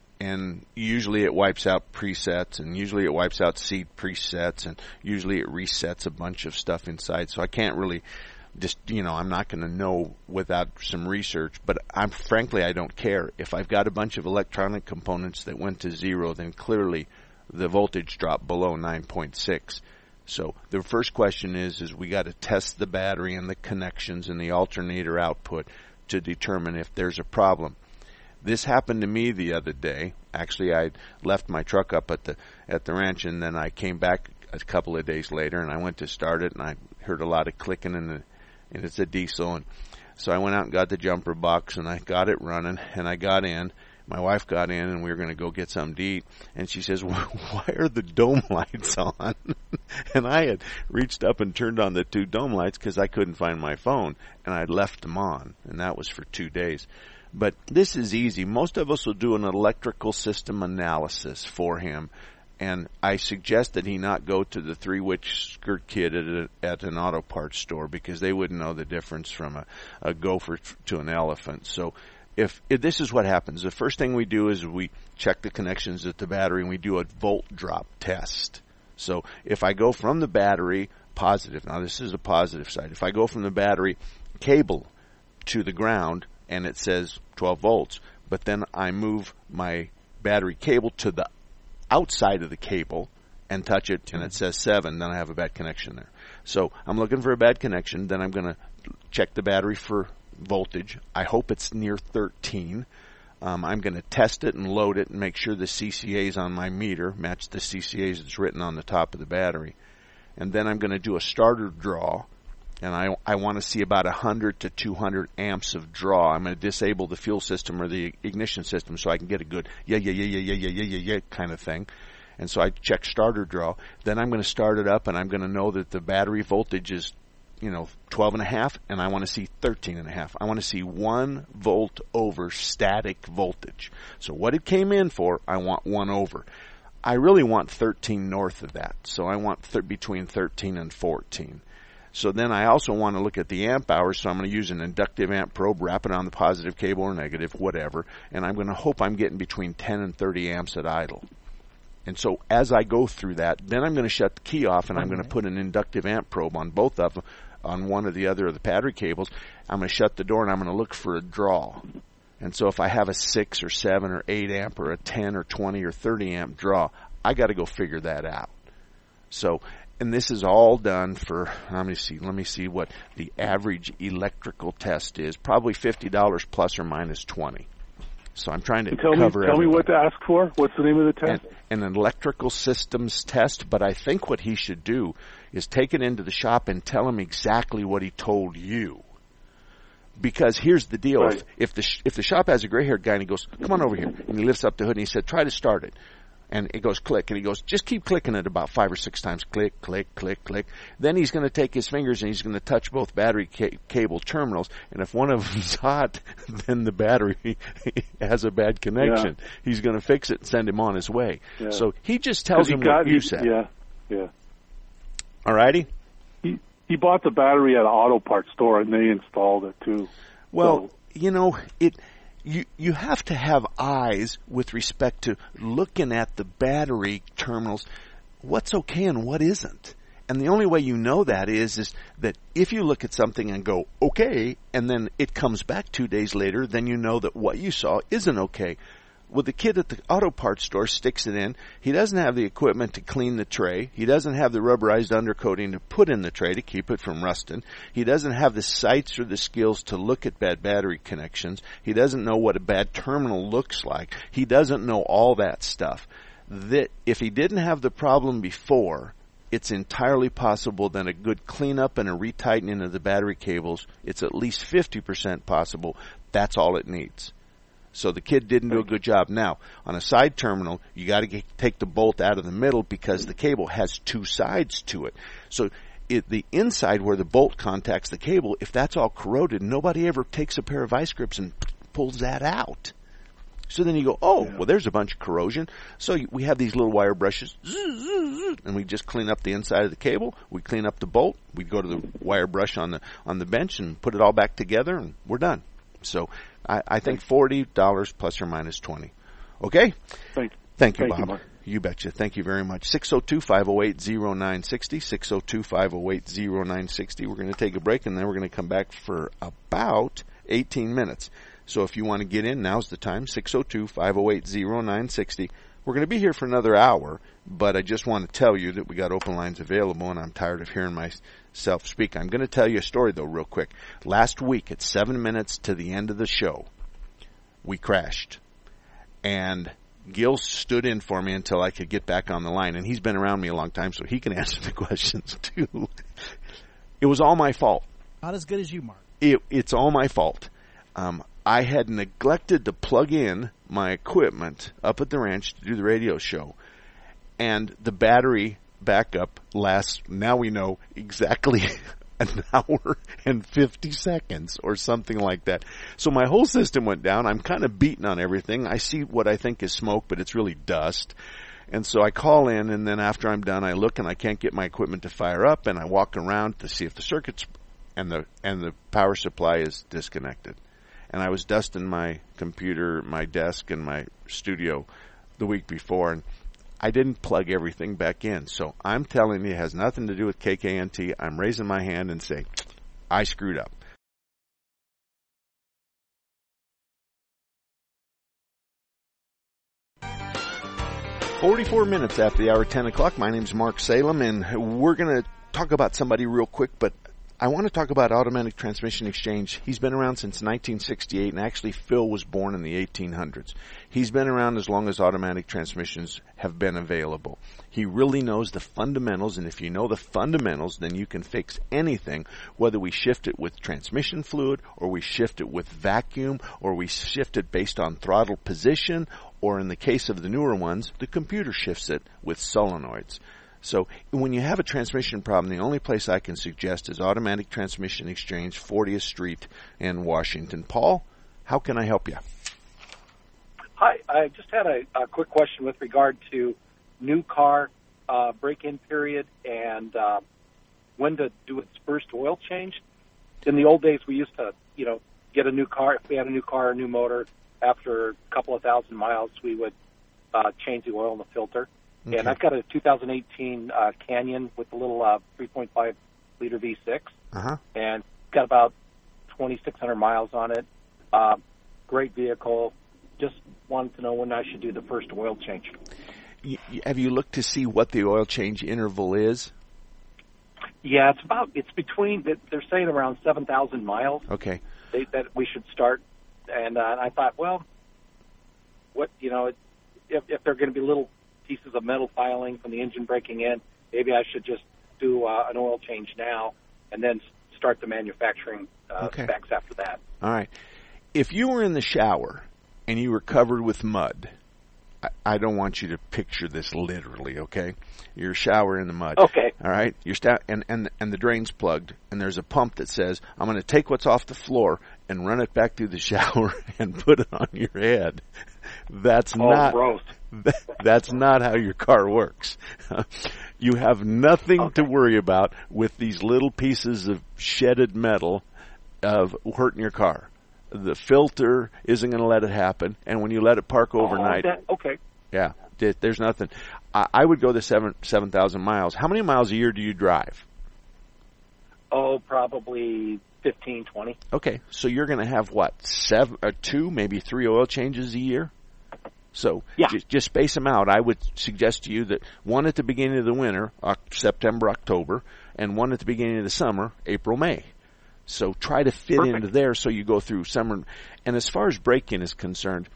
Speaker 2: And usually it wipes out presets, and usually it wipes out seed presets, and usually it resets a bunch of stuff inside. So I can't really just, you know, I'm not going to know without some research, but I'm frankly, I don't care. If I've got a bunch of electronic components that went to zero, then clearly the voltage dropped below nine point six. So the first question is, is we got to test the battery and the connections and the alternator output to determine if there's a problem. This happened to me the other day. Actually, I left my truck up at the at the ranch, and then I came back a couple of days later, and I went to start it, and I heard a lot of clicking, and, the, and it's a diesel. And so I went out and got the jumper box, and I got it running, and I got in. My wife got in, and we were going to go get something to eat, and she says, why are the dome lights on? And I had reached up and turned on the two dome lights because I couldn't find my phone, and I left them on, and that was for two days. But this is easy. Most of us will do an electrical system analysis for him, and I suggest that he not go to the three-witch skirt kid at, a, at an auto parts store because they wouldn't know the difference from a, a gopher to an elephant. So if, if this is what happens, the first thing we do is we check the connections at the battery, and we do a volt drop test. So if I go from the battery positive, now this is a positive side, if I go from the battery cable to the ground and it says twelve volts, but then I move my battery cable to the outside of the cable and touch it and it says seven, then I have a bad connection there. So I'm looking for a bad connection, then I'm going to check the battery for voltage. I hope it's near thirteen. Um, I'm going to test it and load it and make sure the C C As on my meter match the C C As that's written on the top of the battery. And then I'm going to do a starter draw, and I, I want to see about one hundred to two hundred amps of draw. I'm going to disable the fuel system or the ignition system so I can get a good yeah, yeah, yeah, yeah, yeah, yeah, yeah, yeah, yeah kind of thing. And so I check starter draw. Then I'm going to start it up, and I'm going to know that the battery voltage is, you know, twelve and a half, and I want to see thirteen and a half. I want to see one volt over static voltage. So what it came in for, I want one over. I really want thirteen north of that. So I want th- between thirteen and fourteen. So then I also want to look at the amp hours, so I'm going to use an inductive amp probe, wrap it on the positive cable or negative, whatever, and I'm going to hope I'm getting between ten and thirty amps at idle. And so as I go through that, then I'm going to shut the key off, and I'm going to put an inductive amp probe on both of them, on one or the other of the battery cables. I'm going to shut the door, and I'm going to look for a draw. And so if I have a six or seven or eight amp or a ten or twenty or thirty amp draw, I got to go figure that out. So, and this is all done for, let me see, let me see what the average electrical test is. Probably fifty dollars plus or minus twenty. So I'm trying to
Speaker 6: and tell
Speaker 2: cover
Speaker 6: me, Tell
Speaker 2: everything.
Speaker 6: me what to ask for. What's the name of the test?
Speaker 2: An, an electrical systems test, but I think what he should do is take it into the shop and tell him exactly what he told you. Because here's the deal.
Speaker 6: Right.
Speaker 2: If, if the sh- if the shop has a gray-haired guy and he goes, come on over here, and he lifts up the hood and he said, try to start it. And it goes click, and he goes, just keep clicking it about five or six times. Click, click, click, click. Then he's going to take his fingers and he's going to touch both battery ca- cable terminals. And if one of them's hot, then the battery has a bad connection. Yeah. He's going to fix it and send him on his way. Yeah. So he just tells him
Speaker 6: got,
Speaker 2: what you
Speaker 6: he,
Speaker 2: said.
Speaker 6: Yeah, yeah.
Speaker 2: All righty?
Speaker 6: He, he bought the battery at an auto parts store, and they installed it, too.
Speaker 2: Well,
Speaker 6: so.
Speaker 2: you know, it... You you have to have eyes with respect to looking at the battery terminals, what's okay and what isn't. And the only way you know that is, is that if you look at something and go, okay, and then it comes back two days later, then you know that what you saw isn't okay. Well, the kid at the auto parts store sticks it in. He doesn't have the equipment to clean the tray. He doesn't have the rubberized undercoating to put in the tray to keep it from rusting. He doesn't have the sights or the skills to look at bad battery connections. He doesn't know what a bad terminal looks like. He doesn't know all that stuff. that if he didn't have the problem before, it's entirely possible that a good cleanup and a retightening of the battery cables, it's at least fifty percent possible. That's all it needs. So the kid didn't do a good job. Now, on a side terminal, you got to take the bolt out of the middle because the cable has two sides to it. So it, the inside where the bolt contacts the cable, if that's all corroded, nobody ever takes a pair of vice grips and pulls that out. So then you go, oh, yeah. well, there's a bunch of corrosion. So we have these little wire brushes, and we just clean up the inside of the cable. We clean up the bolt. We go to the wire brush on the on the bench and put it all back together, and we're done. So I, I think forty dollars plus or minus twenty. Okay?
Speaker 6: Thank,
Speaker 2: Thank you,
Speaker 6: thank
Speaker 2: Bob.
Speaker 6: You, Mark.
Speaker 2: You betcha. Thank you very much. six oh two, five oh eight, oh nine six oh, six oh two, five oh eight, oh nine six oh. We're going to take a break, and then we're going to come back for about eighteen minutes. So if you want to get in, now's the time, six oh two, five oh eight, oh nine six oh. We're going to be here for another hour, but I just want to tell you that we got open lines available, and I'm tired of hearing myself speak. I'm going to tell you a story, though, real quick. Last week, at seven minutes to the end of the show, we crashed. And Gil stood in for me until I could get back on the line, and he's been around me a long time, so he can answer the questions, too. It was all my fault.
Speaker 7: Not as good as you, Mark.
Speaker 2: It, it's all my fault. Um, I had neglected to plug in my equipment up at the ranch to do the radio show, and the battery backup lasts, now we know, exactly an hour and fifty seconds or something like that. So my whole system went down. I'm kind of beaten on everything. I see what I think is smoke, but it's really dust. And so I call in, and then after I'm done, I look, and I can't get my equipment to fire up, and I walk around to see if the circuits and the and the power supply is disconnected. And I was dusting my computer, my desk, and my studio the week before, and I didn't plug everything back in. So I'm telling you, it has nothing to do with K K N T. I'm raising my hand and saying, I screwed up. forty-four minutes after the hour, ten o'clock. My name's Mark Salem, and we're going to talk about somebody real quick, but I want to talk about Automatic Transmission Exchange. He's been around since nineteen sixty-eight, and actually Phil was born in the eighteen hundreds. He's been around as long as automatic transmissions have been available. He really knows the fundamentals, and if you know the fundamentals, then you can fix anything, whether we shift it with transmission fluid, or we shift it with vacuum, or we shift it based on throttle position, or in the case of the newer ones, the computer shifts it with solenoids. So when you have a transmission problem, the only place I can suggest is Automatic Transmission Exchange, fortieth Street in Washington. Paul, how can I help you?
Speaker 8: Hi, I just had a, a quick question with regard to new car uh, break-in period and uh, when to do its first oil change. In the old days, we used to, you know, get a new car. If we had a new car, a new motor, after a couple of thousand miles, we would uh, change the oil in the filter. Okay. And I've got a two thousand eighteen uh, Canyon with a little uh, three point five liter V six,
Speaker 2: uh-huh.
Speaker 8: and got about twenty-six hundred miles on it. Uh, great vehicle. Just wanted to know when I should do the first oil change.
Speaker 2: You, have you looked to see what the oil change interval is?
Speaker 8: Yeah, it's about it's between. They're saying around seven thousand miles.
Speaker 2: Okay.
Speaker 8: They, that we should start, and uh, I thought, well, what you know, if, if they're going to be little pieces of metal filing from the engine breaking in, maybe I should just do uh, an oil change now and then start the manufacturing uh,
Speaker 2: okay.
Speaker 8: specs after that.
Speaker 2: All right. If you were in the shower and you were covered with mud, I, I don't want you to picture this literally, okay? You're shower in the mud.
Speaker 8: Okay.
Speaker 2: All right? You're sta- and, and, and the drain's plugged, and there's a pump that says, I'm going to take what's off the floor and run it back through the shower and put it on your head. That's
Speaker 8: oh,
Speaker 2: not...
Speaker 8: gross.
Speaker 2: That's not how your car works. You have nothing
Speaker 8: okay.
Speaker 2: to worry about with these little pieces of shedded metal of hurting your car. The filter isn't going to let it happen, and when you let it park overnight,
Speaker 8: oh, that, okay,
Speaker 2: yeah, there's nothing. I, I would go the seven seven thousand miles. How many miles a year do you drive?
Speaker 8: Oh, probably fifteen, twenty.
Speaker 2: Okay, so you're going to have what seven, or two, maybe three oil changes a year. So
Speaker 8: yeah.
Speaker 2: just, just space them out. I would suggest to you that one at the beginning of the winter, September, October, and one at the beginning of the summer, April, May. So try to fit
Speaker 8: Perfect.
Speaker 2: into there so you go through summer. And as far as break-in is concerned,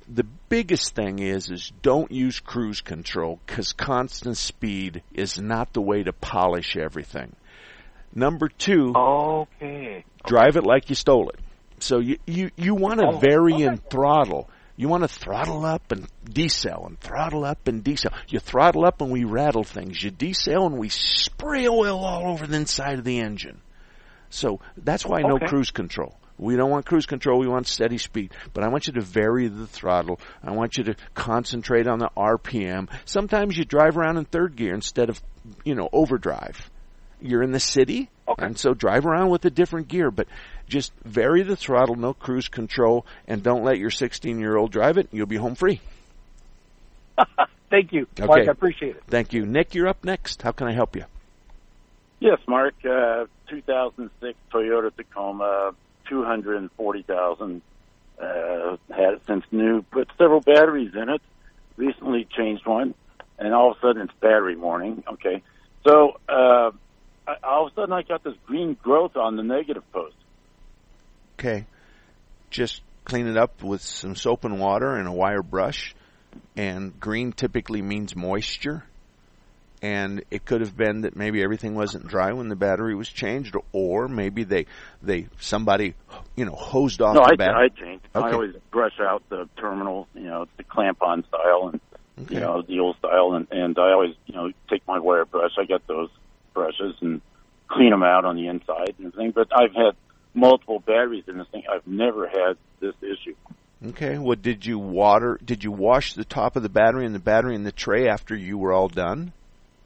Speaker 2: the biggest thing is, is don't use cruise control, because constant speed is not the way to polish everything. Number two,
Speaker 7: okay.
Speaker 2: drive it like you stole it. So you, you, you want to
Speaker 7: Oh,
Speaker 2: vary
Speaker 7: okay.
Speaker 2: in throttle. You want to throttle up and decel and throttle up and decel. You throttle up and we rattle things. You decel and we spray oil all over the inside of the engine. So that's why no
Speaker 7: Okay.
Speaker 2: cruise control. We don't want cruise control. We want steady speed. But I want you to vary the throttle. I want you to concentrate on the R P M. Sometimes you drive around in third gear instead of, you know, overdrive. You're in the city,
Speaker 7: Okay.
Speaker 2: and so drive around with a different gear. But just vary the throttle, no cruise control, and don't let your sixteen-year-old drive it. You'll be home free.
Speaker 8: Thank you,
Speaker 2: Okay.
Speaker 8: Mark. I appreciate it.
Speaker 2: Thank you. Nick, you're up next. How can I help you?
Speaker 9: Yes, Mark. Uh, two thousand six Toyota Tacoma, two hundred forty thousand. Uh, had it since new. Put several batteries in it. Recently changed one, and all of a sudden it's battery morning. Okay, so uh, I, all of a sudden I got this green growth on the negative post.
Speaker 2: Okay. Just clean it up with some soap and water and a wire brush. And green typically means moisture. And it could have been that maybe everything wasn't dry when the battery was changed, or maybe they, they somebody, you know, hosed off
Speaker 9: No,
Speaker 2: the
Speaker 9: I,
Speaker 2: battery.
Speaker 9: I changed.
Speaker 2: Okay.
Speaker 9: I always brush out the terminal, you know, the clamp-on style and,
Speaker 2: Okay.
Speaker 9: you know, the old style. And, and I always, you know, take my wire brush. I got those brushes and clean them out on the inside and everything. But I've had multiple batteries in this thing. I've never had this issue.
Speaker 2: Okay. Well, did you water? Did you wash the top of the battery and the battery in the tray after you were all done?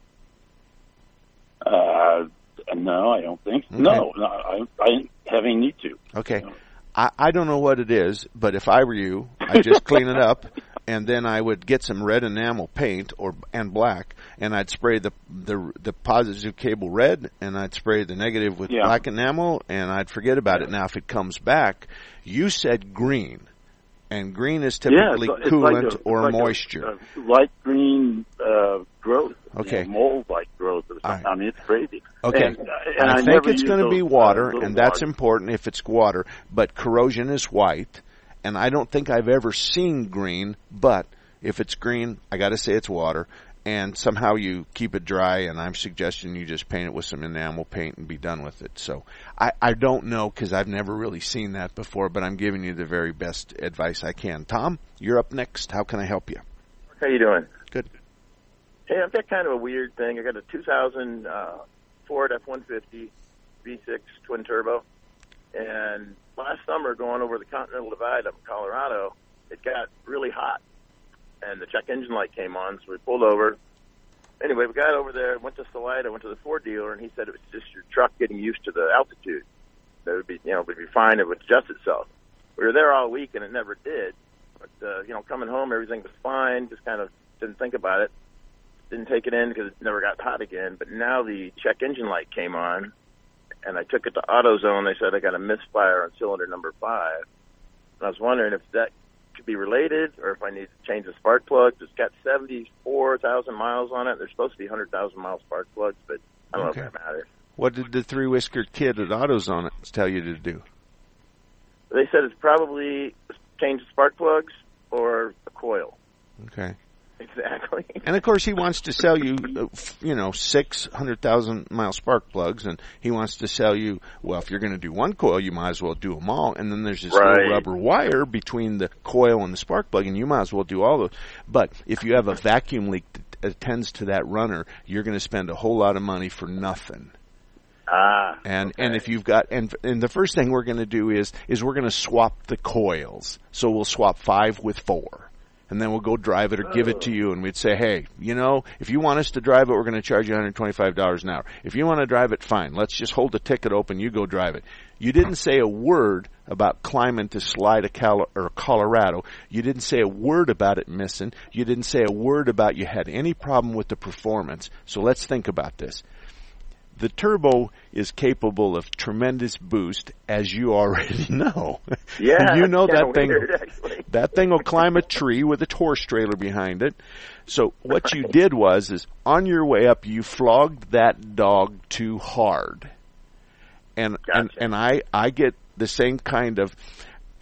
Speaker 9: Uh, no, I don't think.
Speaker 2: Okay.
Speaker 9: No, no, I, I didn't have any need to.
Speaker 2: Okay. I, I don't know what it is, but if I were you, I'd just clean it up, and then I would get some red enamel paint or and black, and I'd spray the the the positive cable red, and I'd spray the negative with
Speaker 9: Yeah.
Speaker 2: black enamel, and I'd forget about it. Now, if it comes back, you said green, and green is typically
Speaker 9: yeah, it's, it's
Speaker 2: coolant
Speaker 9: like a,
Speaker 2: or
Speaker 9: like
Speaker 2: moisture.
Speaker 9: A, a light green uh, growth.
Speaker 2: Okay.
Speaker 9: You know, mold-like growth or something.
Speaker 2: I-
Speaker 9: I mean, it's crazy.
Speaker 2: Okay,
Speaker 9: And, uh, and
Speaker 2: I,
Speaker 9: I,
Speaker 2: think
Speaker 9: never
Speaker 2: it's
Speaker 9: use
Speaker 2: going to be
Speaker 9: those,
Speaker 2: water,
Speaker 9: uh, little
Speaker 2: and that's
Speaker 9: water.
Speaker 2: important if it's water, but corrosion is white, and I don't think I've ever seen green, but if it's green, I got to say it's water, and somehow you keep it dry, and I'm suggesting you just paint it with some enamel paint and be done with it. So I, I don't know, because I've never really seen that before, but I'm giving you the very best advice I can. Tom, you're up next. How can I help you?
Speaker 10: How you doing?
Speaker 2: Good.
Speaker 10: Hey, I've got kind of a weird thing. I got a two thousand uh, Ford F one fifty V six twin turbo, and last summer going over the Continental Divide up in Colorado, it got really hot, and the check engine light came on, so we pulled over. Anyway, we got over there, went to Salida, went to the Ford dealer, and he said it was just your truck getting used to the altitude. That would be, you know, it would be fine. It would adjust itself. We were there all week, and it never did. But uh, you know, coming home, everything was fine. Just kind of didn't think about it. Didn't take it in because it never got hot again. But now the check engine light came on, and I took it to AutoZone. They said I got a misfire on cylinder number five. And I was wondering if that could be related, or if I need to change the spark plugs. It's got seventy-four thousand miles on it. There's supposed to be one hundred thousand mile spark plugs, but I don't
Speaker 2: Okay.
Speaker 10: know if that matters.
Speaker 2: What did the three-whiskered kid at AutoZone tell you to do?
Speaker 10: They said it's probably change the spark plugs or a coil.
Speaker 2: Okay.
Speaker 10: Exactly.
Speaker 2: And of course, he wants to sell you, uh, f- you know, six hundred thousand mile spark plugs, and he wants to sell you. Well, if you're going to do one coil, you might as well do them all. And then there's this
Speaker 10: Right.
Speaker 2: little rubber wire between the coil and the spark plug, and you might as well do all those. But if you have a vacuum leak that attends to that runner, you're going to spend a whole lot of money for nothing.
Speaker 10: Ah.
Speaker 2: And
Speaker 10: okay.
Speaker 2: and if you've got and and the first thing we're going to do is is we're going to swap the coils. So we'll swap five with four. And then we'll go drive it or give it to you, and we'd say, hey, you know, if you want us to drive it, we're going to charge you one hundred twenty-five dollars an hour. If you want to drive it, fine. Let's just hold the ticket open. You go drive it. You didn't say a word about climbing to Salida, Cal- or Colorado. You didn't say a word about it missing. You didn't say a word about you had any problem with the performance. So let's think about this. The turbo is capable of tremendous boost, as you already know.
Speaker 10: Yeah,
Speaker 2: you know
Speaker 10: that's
Speaker 2: that
Speaker 10: kinda
Speaker 2: thing.
Speaker 10: weird, actually.
Speaker 2: That thing will climb a tree with a horse trailer behind it. So what you did was, is on your way up, you flogged that dog too hard. And
Speaker 10: Gotcha.
Speaker 2: and and I I get the same kind of.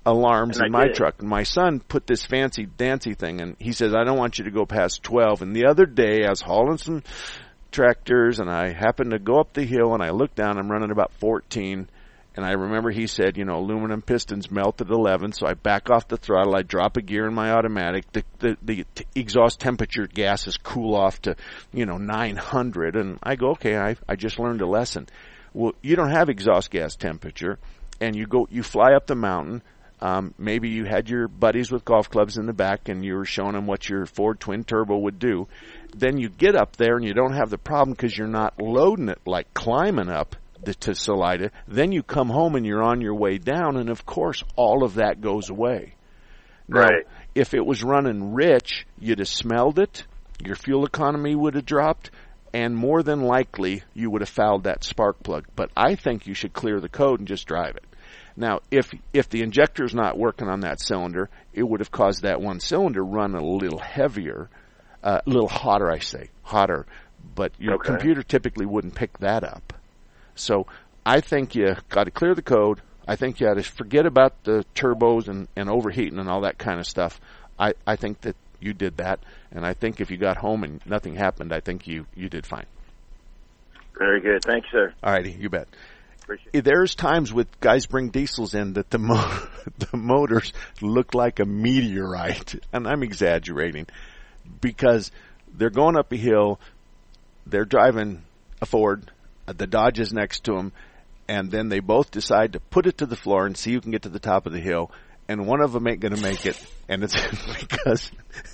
Speaker 2: alarms
Speaker 10: And
Speaker 2: in
Speaker 10: I
Speaker 2: my
Speaker 10: did.
Speaker 2: truck. My son put this fancy dancy thing, and he says, I don't want you to go past twelve. And the other day, I was hauling some tractors, and I happened to go up the hill, and I looked down. I'm running about fourteen. And I remember he said, you know, aluminum pistons melt at eleven, so I back off the throttle, I drop a gear in my automatic, the, the, the t- exhaust temperature gases cool off to, you know, nine hundred, and I go, okay, I, I just learned a lesson. Well, you don't have exhaust gas temperature, and you go, you fly up the mountain, um, maybe you had your buddies with golf clubs in the back, and you were showing them what your Ford twin turbo would do. Then you get up there, and you don't have the problem because you're not loading it like climbing up to Salida. Then you come home and you're on your way down, and of course all of that goes away. Now,
Speaker 10: Right.
Speaker 2: if it was running rich, you'd have smelled it, your fuel economy would have dropped, and more than likely you would have fouled that spark plug. But I think you should clear the code and just drive it. Now, if if the injector's not working on that cylinder, it would have caused that one cylinder run a little heavier, uh, a little hotter, I say, hotter. But your
Speaker 10: Okay.
Speaker 2: computer typically wouldn't pick that up. So I think you got to clear the code. I think you got to forget about the turbos and, and overheating and all that kind of stuff. I, I think that you did that, and I think if you got home and nothing happened, I think you, you did fine.
Speaker 10: Very good. Thanks, sir.
Speaker 2: All righty, you bet.
Speaker 10: Appreciate it.
Speaker 2: There's times with guys bring diesels in that the mo- the motors look like a meteorite, and I'm exaggerating, because they're going up a hill, they're driving a Ford, the Dodge is next to them, and then they both decide to put it to the floor and see who can get to the top of the hill, and one of them ain't going to make it, and it's because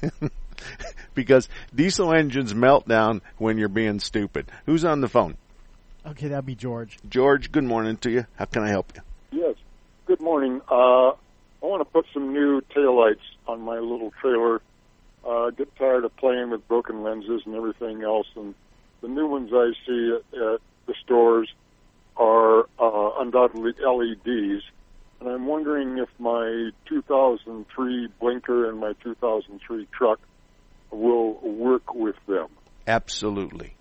Speaker 2: because diesel engines melt down when you're being stupid. Who's on the phone?
Speaker 7: Okay, that'd be George.
Speaker 2: George, good morning to you. How can I help you?
Speaker 11: Yes. Good morning. Uh, I want to put some new taillights on my little trailer. Uh, get tired of playing with broken lenses and everything else, and the new ones I see at, at the stores are uh, undoubtedly L E Ds. And I'm wondering if my two thousand three blinker and my two thousand three truck will work with them.
Speaker 2: Absolutely.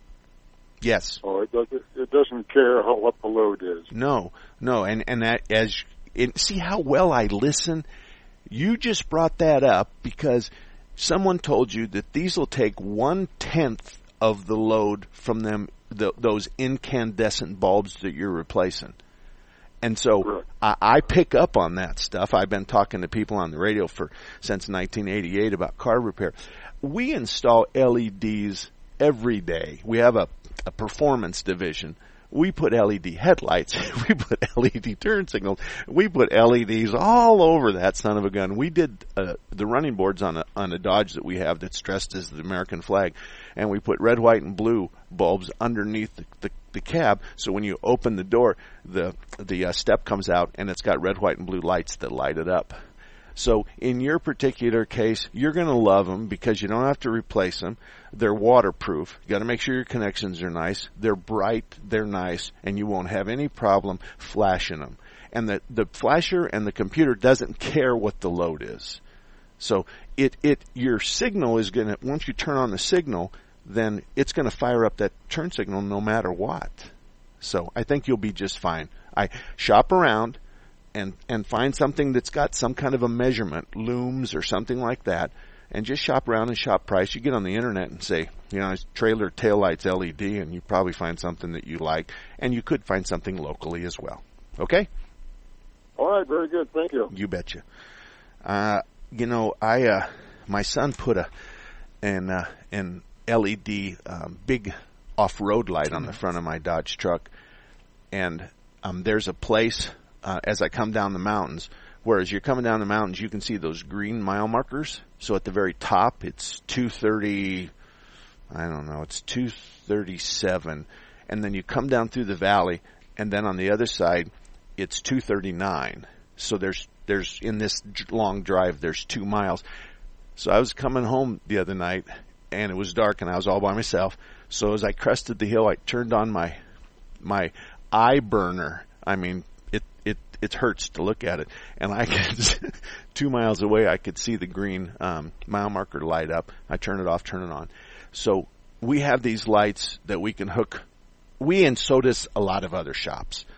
Speaker 2: Yes.
Speaker 11: Oh, it doesn't. It doesn't care how what the load is.
Speaker 2: No, no, and and that as and see how well I listen. You just brought that up because someone told you that these will take one tenth of the load from them, the, those incandescent bulbs that you're replacing. And so I, I pick up on that stuff. I've been talking to people on the radio for since nineteen eighty-eight about car repair. We install L E Ds every day. We have a, a performance division. We put L E D headlights. We put L E D turn signals. We put L E Ds all over that son of a gun. We did uh, the running boards on a on a Dodge that we have that's dressed as the American flag, and we put red, white, and blue bulbs underneath the, the, the cab. So when you open the door, the the uh, step comes out, and it's got red, white, and blue lights that light it up. So in your particular case, you're going to love them because you don't have to replace them. They're waterproof. You got to make sure your connections are nice. They're bright. They're nice, and you won't have any problem flashing them. And the the flasher and the computer doesn't care what the load is. So it it your signal is going to, once you turn on the signal, then it's going to fire up that turn signal no matter what. So I think you'll be just fine. I shop around and and find something that's got some kind of a measurement, looms or something like that, and just shop around and shop price. You get on the internet and say, you know, it's trailer taillights L E D, and you probably find something that you like, and you could find something locally as well. Okay?
Speaker 11: All right, very good. Thank you.
Speaker 2: You betcha. Uh, you know, I uh, my son put a an uh, an L E D um, big off-road light on the front of my Dodge truck, and um, there's a place uh, as I come down the mountains. Whereas you're coming down the mountains, you can see those green mile markers. So at the very top, it's two thirty. I don't know. It's two thirty-seven, and then you come down through the valley, and then on the other side, it's two thirty-nine. So there's there's in this long drive, there's two miles. So I was coming home the other night, and it was dark, and I was all by myself. So as I crested the hill, I turned on my my eye burner. I mean, it it it hurts to look at it, and I could two miles away, I could see the green um, mile marker light up. I turn it off, turn it on. So we have these lights that we can hook. We and so does a lot of other shops.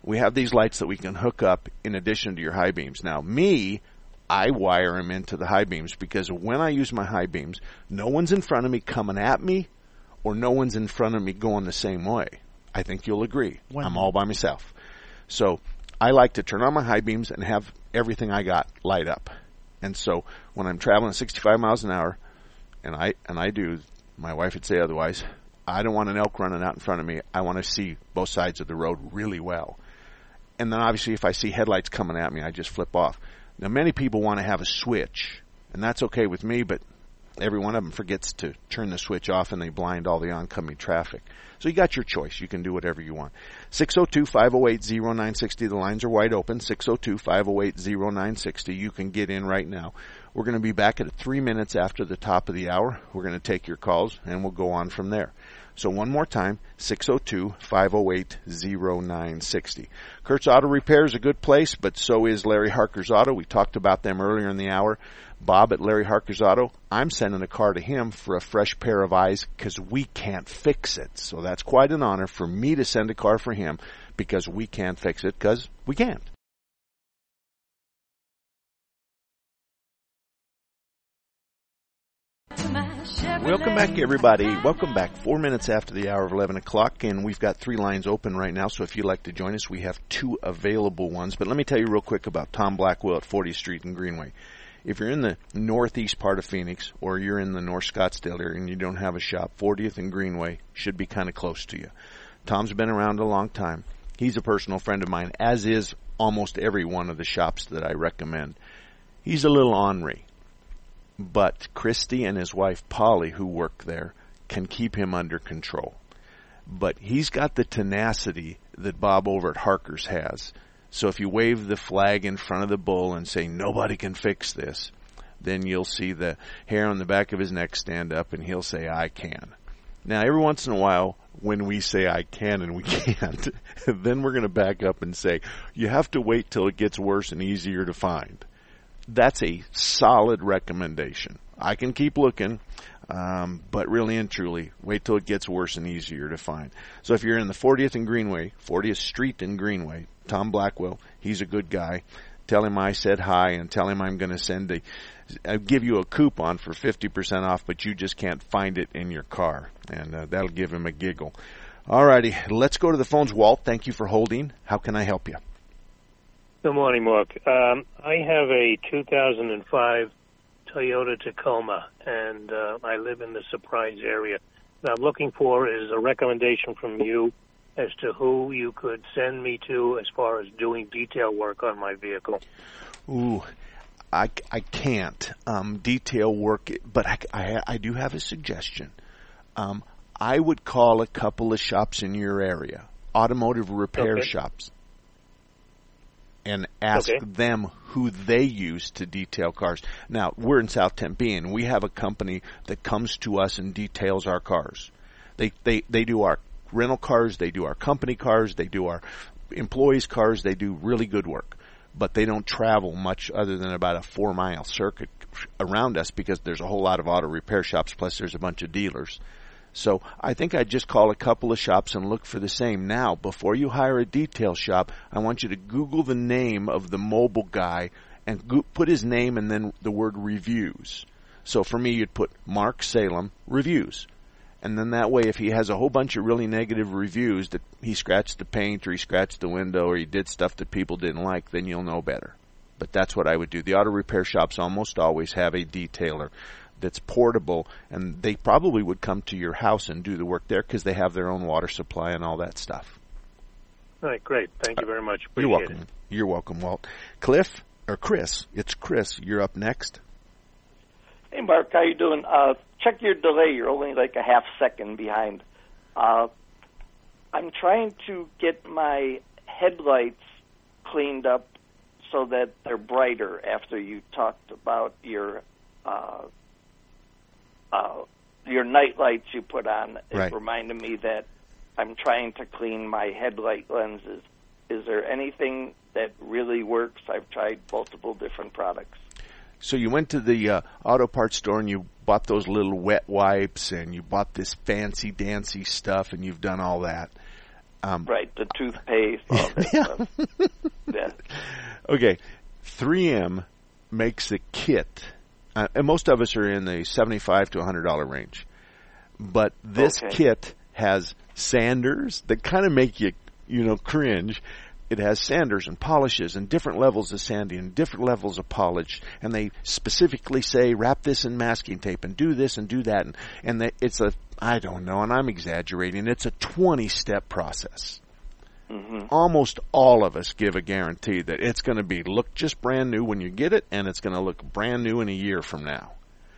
Speaker 2: we have these lights that we can hook up in addition to your high beams. Now, me, I wire them into the high beams because when I use my high beams, no one's in front of me coming at me or no one's in front of me going the same way. I think you'll agree. When? I'm all by myself. So I like to turn on my high beams and have everything I got light up. And so when I'm traveling sixty-five miles an hour, and I and I do, my wife would say otherwise, I don't want an elk running out in front of me. I want to see both sides of the road really well. And then obviously if I see headlights coming at me, I just flip off. Now many people want to have a switch, and that's okay with me, but every one of them forgets to turn the switch off and they blind all the oncoming traffic. So you got your choice. You can do whatever you want. six oh two, five oh eight, oh nine six oh. The lines are wide open. six oh two, five oh eight, oh nine six oh. You can get in right now. We're going to be back at three minutes after the top of the hour. We're going to take your calls, and we'll go on from there. So one more time, six oh two, five oh eight, oh nine six oh. Kurt's Auto Repair is a good place, but so is Larry Harker's Auto. We talked about them earlier in the hour. Bob at Larry Harker's Auto, I'm sending a car to him for a fresh pair of eyes because we can't fix it. So that's quite an honor for me to send a car for him because we can't fix it because we can't. Welcome back, everybody. Welcome back. Four minutes after the hour of eleven o'clock, and we've got three lines open right now, so if you'd like to join us, we have two available ones. But let me tell you real quick about Tom Blackwell at fortieth Street and Greenway. If you're in the northeast part of Phoenix, or you're in the North Scottsdale area and you don't have a shop, fortieth and Greenway should be kind of close to you. Tom's been around a long time. He's a personal friend of mine, as is almost every one of the shops that I recommend. He's a little ornery. But Christy and his wife Polly, who work there, can keep him under control. But he's got the tenacity that Bob over at Harker's has. So if you wave the flag in front of the bull and say, nobody can fix this, then you'll see the hair on the back of his neck stand up and he'll say, I can. Now, every once in a while, when we say I can and we can't, then we're going to back up and say, you have to wait till it gets worse and easier to find. That's a solid recommendation. I can keep looking, um, but really and truly, wait till it gets worse and easier to find. So if you're in the fortieth and Greenway, fortieth Street and Greenway, Tom Blackwell, he's a good guy. Tell him I said hi and tell him I'm going to send a, I'll give you a coupon for fifty percent off, but you just can't find it in your car. And uh, that'll give him a giggle. All righty, let's go to the phones. Walt, thank you for holding. How can I help you?
Speaker 12: Good morning, Mark. Um, I have a two thousand five Toyota Tacoma, and uh, I live in the Surprise area. What I'm looking for is a recommendation from you as to who you could send me to as far as doing detail work on my vehicle.
Speaker 2: Ooh, I, I can't um, detail work, but I, I, I do have a suggestion. Um, I would call a couple of shops in your area, automotive repair
Speaker 12: okay.
Speaker 2: shops, and ask
Speaker 12: okay.
Speaker 2: them who they use to detail cars. Now, we're in South Tempe, and we have a company that comes to us and details our cars. They they they do our rental cars, they do our company cars, they do our employees' cars, they do really good work. But they don't travel much other than about a four-mile circuit around us because there's a whole lot of auto repair shops, plus there's a bunch of dealers. So I think I'd just call a couple of shops and look for the same. Now, before you hire a detail shop, I want you to Google the name of the mobile guy and go- put his name and then the word reviews. So for me, you'd put Mark Salem reviews. And then that way, if he has a whole bunch of really negative reviews that he scratched the paint or he scratched the window or he did stuff that people didn't like, then you'll know better. But that's what I would do. The auto repair shops almost always have a detailer that's portable, and they probably would come to your house and do the work there because they have their own water supply and all that stuff.
Speaker 12: All right, great. Thank you very much. Appreciate
Speaker 2: You're welcome.
Speaker 12: It.
Speaker 2: You're welcome, Walt. Cliff, or Chris, it's Chris. You're up next.
Speaker 13: Hey, Mark, how you doing? Uh, check your delay. You're only like a half second behind. Uh, I'm trying to get my headlights cleaned up so that they're brighter after you talked about your uh, uh, your night lights you put on. It
Speaker 2: right.
Speaker 13: reminded me that I'm trying to clean my headlight lenses. Is there anything that really works? I've tried multiple different products.
Speaker 2: So you went to the uh, auto parts store and you bought those little wet wipes and you bought this fancy dancy stuff and you've done all that. Um,
Speaker 13: right, the toothpaste, all that stuff. Yeah.
Speaker 2: Okay, three M makes a kit, uh, and most of us are in the seventy-five to one hundred dollars range. But this
Speaker 13: Okay.
Speaker 2: kit has sanders that kind of make you, you know, cringe. It has sanders and polishes and different levels of sanding and different levels of polish. And they specifically say, wrap this in masking tape and do this and do that. And, and they, it's a, I don't know, and I'm exaggerating, it's a twenty-step process.
Speaker 13: Mm-hmm.
Speaker 2: Almost all of us give a guarantee that it's going to be look just brand new when you get it, and it's going to look brand new in a year from now.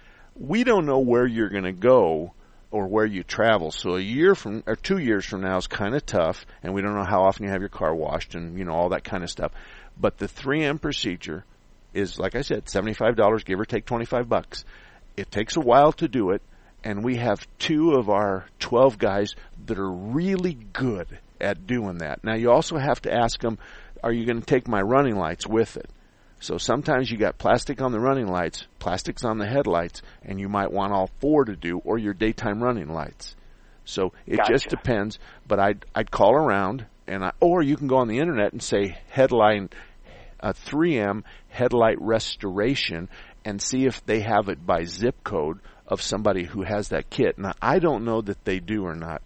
Speaker 2: We don't know where you're going to go or where you travel, so a year from or two years from now is kind of tough, and we don't know how often you have your car washed and you know all that kind of stuff. But the three M procedure is, like I said, seventy-five dollars, give or take twenty-five bucks. It takes a while to do it, and we have two of our twelve guys that are really good at doing that. Now, you also have to ask them, are you going to take my running lights with it? So sometimes you got plastic on the running lights, plastics on the headlights, and you might want all four to do, or your daytime running lights. So it
Speaker 13: Gotcha.
Speaker 2: just depends. But I'd I'd call around, and I, or you can go on the internet and say headline uh, three M headlight restoration, and see if they have it by zip code of somebody who has that kit. Now, I don't know that they do or not.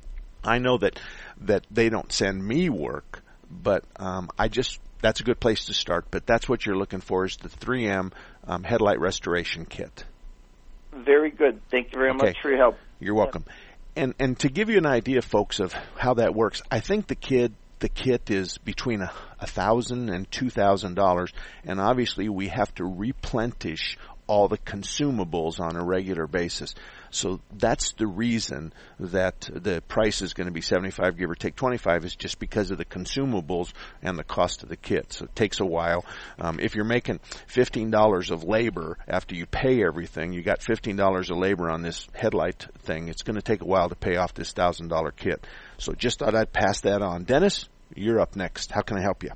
Speaker 2: I know that that they don't send me work, but um, I just that's a good place to start. But that's what you're looking for, is the three M um, headlight restoration kit.
Speaker 13: Very good. Thank you very
Speaker 2: Okay.
Speaker 13: much for your help.
Speaker 2: You're welcome. And and to give you an idea, folks, of how that works, I think the kid the kit is between a, a thousand and two thousand dollars, and obviously we have to replenish all the consumables on a regular basis. So that's the reason that the price is going to be seventy-five, give or take twenty-five, is just because of the consumables and the cost of the kit. So it takes a while. Um, if you're making fifteen dollars of labor after you pay everything, you got fifteen dollars of labor on this headlight thing, it's going to take a while to pay off this one thousand dollars kit. So just thought I'd pass that on. Dennis, you're up next. How can I help you?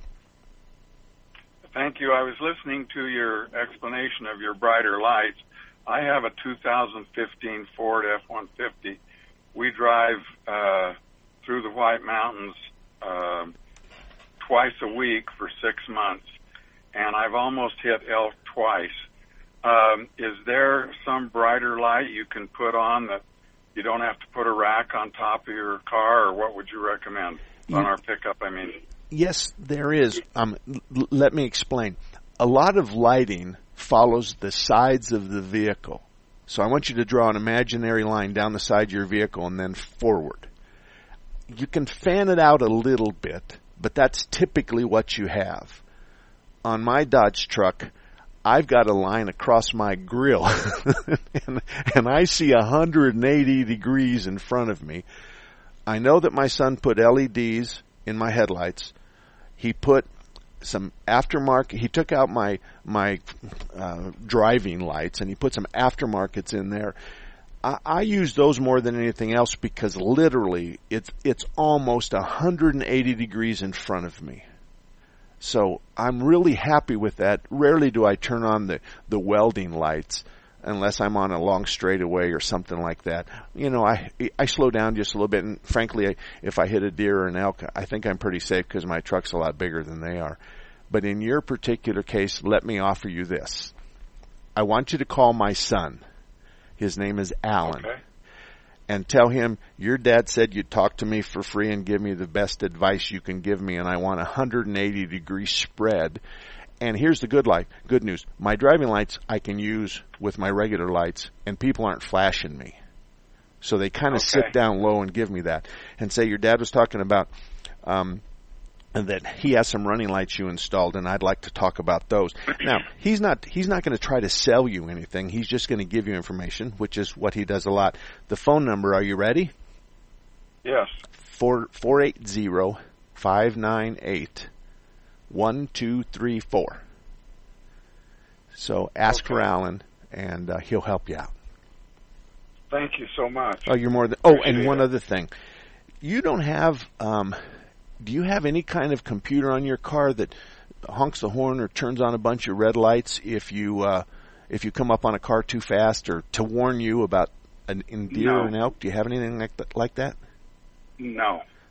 Speaker 14: Thank you. I was listening to your explanation of your brighter lights. I have a two thousand fifteen Ford F one fifty. We drive uh, through the White Mountains uh, twice a week for six months, and I've almost hit elk twice. Um, is there some brighter light you can put on that you don't have to put a rack on top of your car, or what would you recommend on our pickup, I mean?
Speaker 2: Yes, there is. Um, l- let me explain. A lot of lighting follows the sides of the vehicle. So I want you to draw an imaginary line down the side of your vehicle and then forward. You can fan it out a little bit, but that's typically what you have. On my Dodge truck, I've got a line across my grill, and, and I see one hundred eighty degrees in front of me. I know that my son put L E Ds in my headlights. He put some aftermarket. He took out my my uh, driving lights, and he put some aftermarkets in there. I, I use those more than anything else because literally it's it's almost one hundred eighty degrees in front of me. So I'm really happy with that. Rarely do I turn on the, the welding lights unless I'm on a long straightaway or something like that. You know, I I slow down just a little bit, and frankly, if I hit a deer or an elk, I think I'm pretty safe because my truck's a lot bigger than they are. But in your particular case, let me offer you this. I want you to call my son. His name is Alan.
Speaker 14: Okay.
Speaker 2: And tell him, your dad said you'd talk to me for free and give me the best advice you can give me, and I want a one hundred eighty degree spread. And here's the good light, good news. My driving lights I can use with my regular lights, and people aren't flashing me. So they kind of
Speaker 14: Okay.
Speaker 2: sit down low and give me that. And say your dad was talking about um, that he has some running lights you installed, and I'd like to talk about those. Now, he's not he's not going to try to sell you anything. He's just going to give you information, which is what he does a lot. The phone number, are you ready?
Speaker 14: Yes.
Speaker 2: Four four eight zero five nine eight one two three four. So ask for Alan, and uh, he'll help you out.
Speaker 14: Thank you so much.
Speaker 2: Oh, you're more than. Oh,
Speaker 14: Appreciate
Speaker 2: and one
Speaker 14: it.
Speaker 2: other thing, you don't have. Um, do you have any kind of computer on your car that honks the horn or turns on a bunch of red lights if you uh, if you come up on a car too fast, or to warn you about an in deer
Speaker 14: No.
Speaker 2: or an elk? Do you have anything like that? Like that?
Speaker 14: No.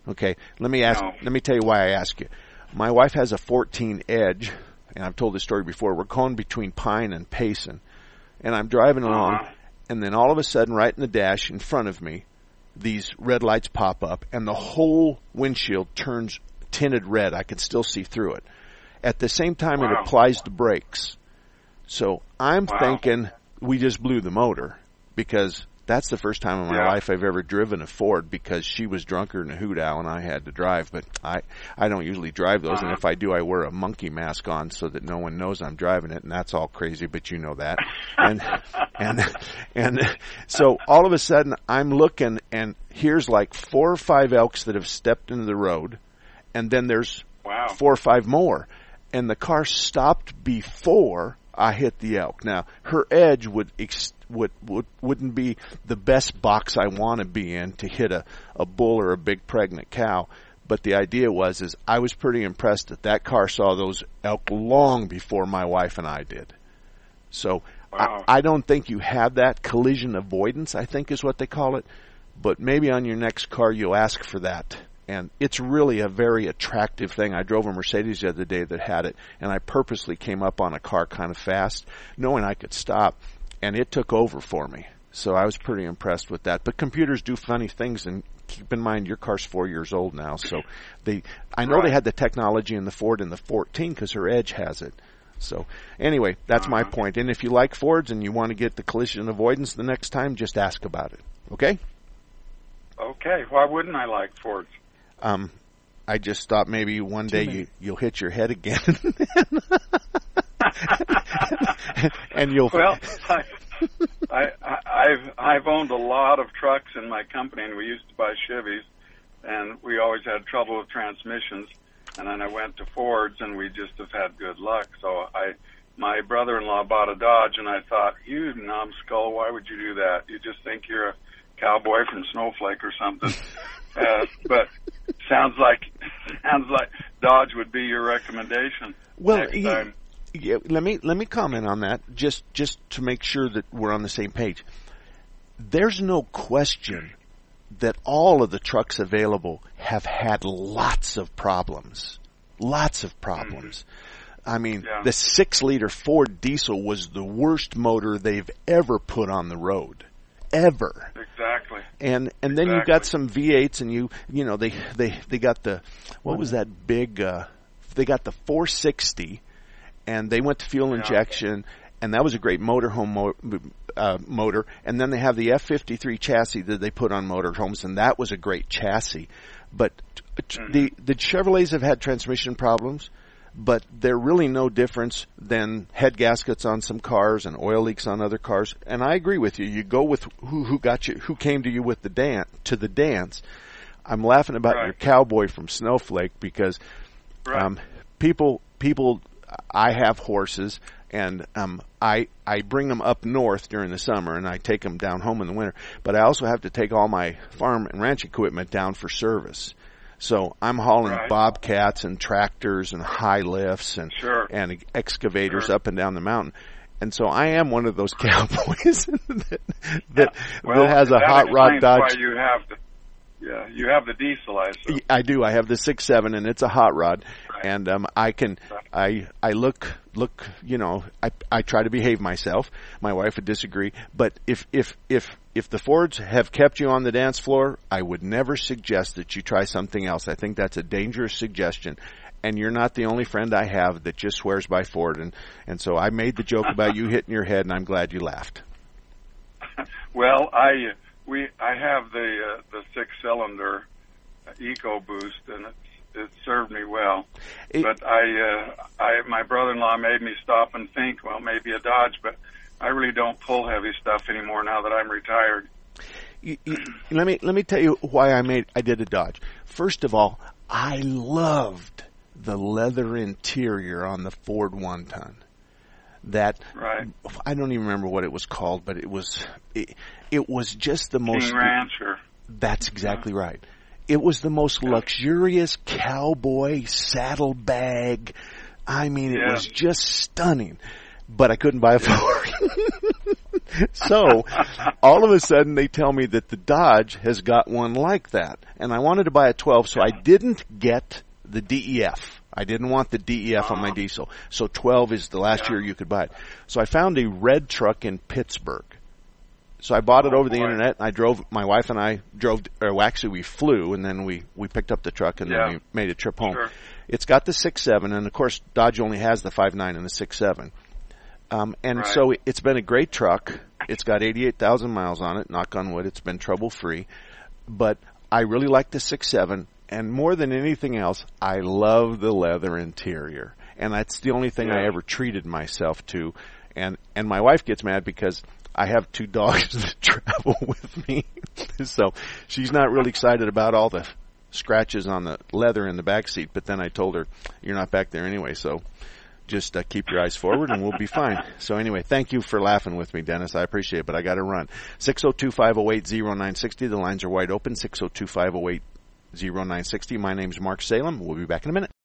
Speaker 2: Okay, let me ask.
Speaker 14: No.
Speaker 2: Let me tell you why I ask you. My wife has a fourteen Edge, and I've told this story before. We're going between Pine and Payson, and I'm driving along,
Speaker 14: Uh-huh.
Speaker 2: and then all of a sudden, right in the dash in front of me, these red lights pop up, and the whole windshield turns tinted red. I can still see through it. At the same time,
Speaker 14: Wow.
Speaker 2: it applies the brakes. So I'm
Speaker 14: Wow.
Speaker 2: thinking we just blew the motor, because that's the first time in my
Speaker 14: Yeah.
Speaker 2: life I've ever driven a Ford, because she was drunker than a hoot owl and I had to drive. But I, I don't usually drive those,
Speaker 14: Uh-huh.
Speaker 2: and if I do, I wear a monkey mask on so that no one knows I'm driving it, and that's all crazy, but you know that. and and and so all of a sudden I'm looking, and here's like four or five elks that have stepped into the road, and then there's
Speaker 14: Wow.
Speaker 2: four or five more, and the car stopped before I hit the elk. Now, her Edge would ex- would, would wouldn't be the best box I want to be in to hit a, a bull or a big pregnant cow, but the idea was is I was pretty impressed that that car saw those elk long before my wife and I did. So
Speaker 14: Wow.
Speaker 2: I, I don't think you have that collision avoidance, I think is what they call it, but maybe on your next car you'll ask for that. And it's really a very attractive thing. I drove a Mercedes the other day that had it, and I purposely came up on a car kind of fast, knowing I could stop, and it took over for me. So I was pretty impressed with that. But computers do funny things, and keep in mind your car's four years old now. So they, I know
Speaker 14: Right.
Speaker 2: they had the technology in the Ford in the fourteen because her Edge has it. So anyway, that's my
Speaker 14: Uh-huh.
Speaker 2: point. And if you like Fords and you want to get the collision avoidance the next time, just ask about it. Okay?
Speaker 14: Okay. Why wouldn't I like Fords?
Speaker 2: Um, I just thought maybe one day you, you'll hit your head again. and you'll...
Speaker 14: Well, I, I, I, I've I've owned a lot of trucks in my company, and we used to buy Chevys, and we always had trouble with transmissions. And then I went to Fords, and we just have had good luck. So I, my brother-in-law bought a Dodge, and I thought, you numbskull, why would you do that? You just think you're a cowboy from Snowflake or something. uh, but sounds like sounds like Dodge would be your recommendation
Speaker 2: Well,
Speaker 14: next
Speaker 2: he-
Speaker 14: time.
Speaker 2: Yeah, let me let me comment on that just just to make sure that we're on the same page. There's no question that all of the trucks available have had lots of problems. Lots of problems. Mm-hmm. I mean,
Speaker 14: Yeah.
Speaker 2: the six liter Ford diesel was the worst motor they've ever put on the road. Ever.
Speaker 14: Exactly.
Speaker 2: And and then you
Speaker 14: Exactly.
Speaker 2: got some V eights, and you you know they they they got the what was that big uh they got the four sixty, and they went to fuel
Speaker 14: Yeah.
Speaker 2: injection, and that was a great motorhome mo- uh, motor. And then they have the F fifty-three chassis that they put on motorhomes, and that was a great chassis. But t- t-
Speaker 14: Mm-hmm.
Speaker 2: the the Chevrolets have had transmission problems, but they're really no difference than head gaskets on some cars and oil leaks on other cars. And I agree with you. You go with who who got you, who came to you with the dance to the dance. I'm laughing about
Speaker 14: Right.
Speaker 2: your cowboy from Snowflake because
Speaker 14: Right.
Speaker 2: um, people people. I have horses, and um, I I bring them up north during the summer, and I take them down home in the winter. But I also have to take all my farm and ranch equipment down for service. So I'm hauling
Speaker 14: Right.
Speaker 2: bobcats and tractors and high lifts and
Speaker 14: Sure.
Speaker 2: and excavators
Speaker 14: Sure.
Speaker 2: up and down the mountain. And so I am one of those cowboys that that,
Speaker 14: Well,
Speaker 2: that has a
Speaker 14: that
Speaker 2: hot rod
Speaker 14: explains
Speaker 2: Dodge.
Speaker 14: Why you have the, yeah, you have the diesel, I assume.
Speaker 2: I do. I have the six seven, and it's a hot rod, and um, I can. I I look look. You know, I I try to behave myself. My wife would disagree, but if if if if the Fords have kept you on the dance floor, I would never suggest that you try something else. I think that's a dangerous suggestion. And you're not the only friend I have that just swears by Ford, and and so I made the joke about you hitting your head, and I'm glad you laughed.
Speaker 14: Well, I we I have the uh, the six cylinder EcoBoost, and it's it served me well.
Speaker 2: It-
Speaker 14: but I uh, I my brother-in-law made me stop and think. Well, maybe a Dodge, but I really don't pull heavy stuff anymore now that I'm retired.
Speaker 2: You, you, let me let me tell you why I made I did a Dodge. First of all, I loved the leather interior on the Ford one ton. That
Speaker 14: Right.
Speaker 2: I don't even remember what it was called, but it was it, it was just the most.
Speaker 14: King Ranch or
Speaker 2: That's exactly right. It was the most luxurious cowboy saddlebag. I mean, it
Speaker 14: Yeah.
Speaker 2: was just stunning. But I couldn't buy a Ford. So, all of a sudden, they tell me that the Dodge has got one like that. And I wanted to buy a twelve, so I didn't get the D E F. I didn't want the D E F uh-huh. on my diesel. So twelve is the last yeah. year you could buy it. So I found a red truck in Pittsburgh. So I bought it over the internet, and I drove, my wife and I drove, or actually we flew, and then we, we picked up the truck, and
Speaker 14: yeah.
Speaker 2: then we made a trip home.
Speaker 14: Sure.
Speaker 2: It's got the six seven, and of course Dodge only has the five nine and the six seven. Um, and
Speaker 14: right.
Speaker 2: so it's been a great truck. It's got eighty-eight thousand miles on it, knock on wood. It's been trouble-free. But I really like the six seven, and more than anything else, I love the leather interior. And that's the only thing yeah. I ever treated myself to. And, and my wife gets mad because I have two dogs that travel with me. So she's not really excited about all the scratches on the leather in the back seat. But then I told her, you're not back there anyway, so just uh, keep your eyes forward and we'll be fine. So anyway, thank you for laughing with me, Dennis. I appreciate it, but I got to run. six oh two, five oh eight, oh nine six oh. The lines are wide open, six oh two, five oh eight, oh nine six oh. My name's Mark Salem. We'll be back in a minute.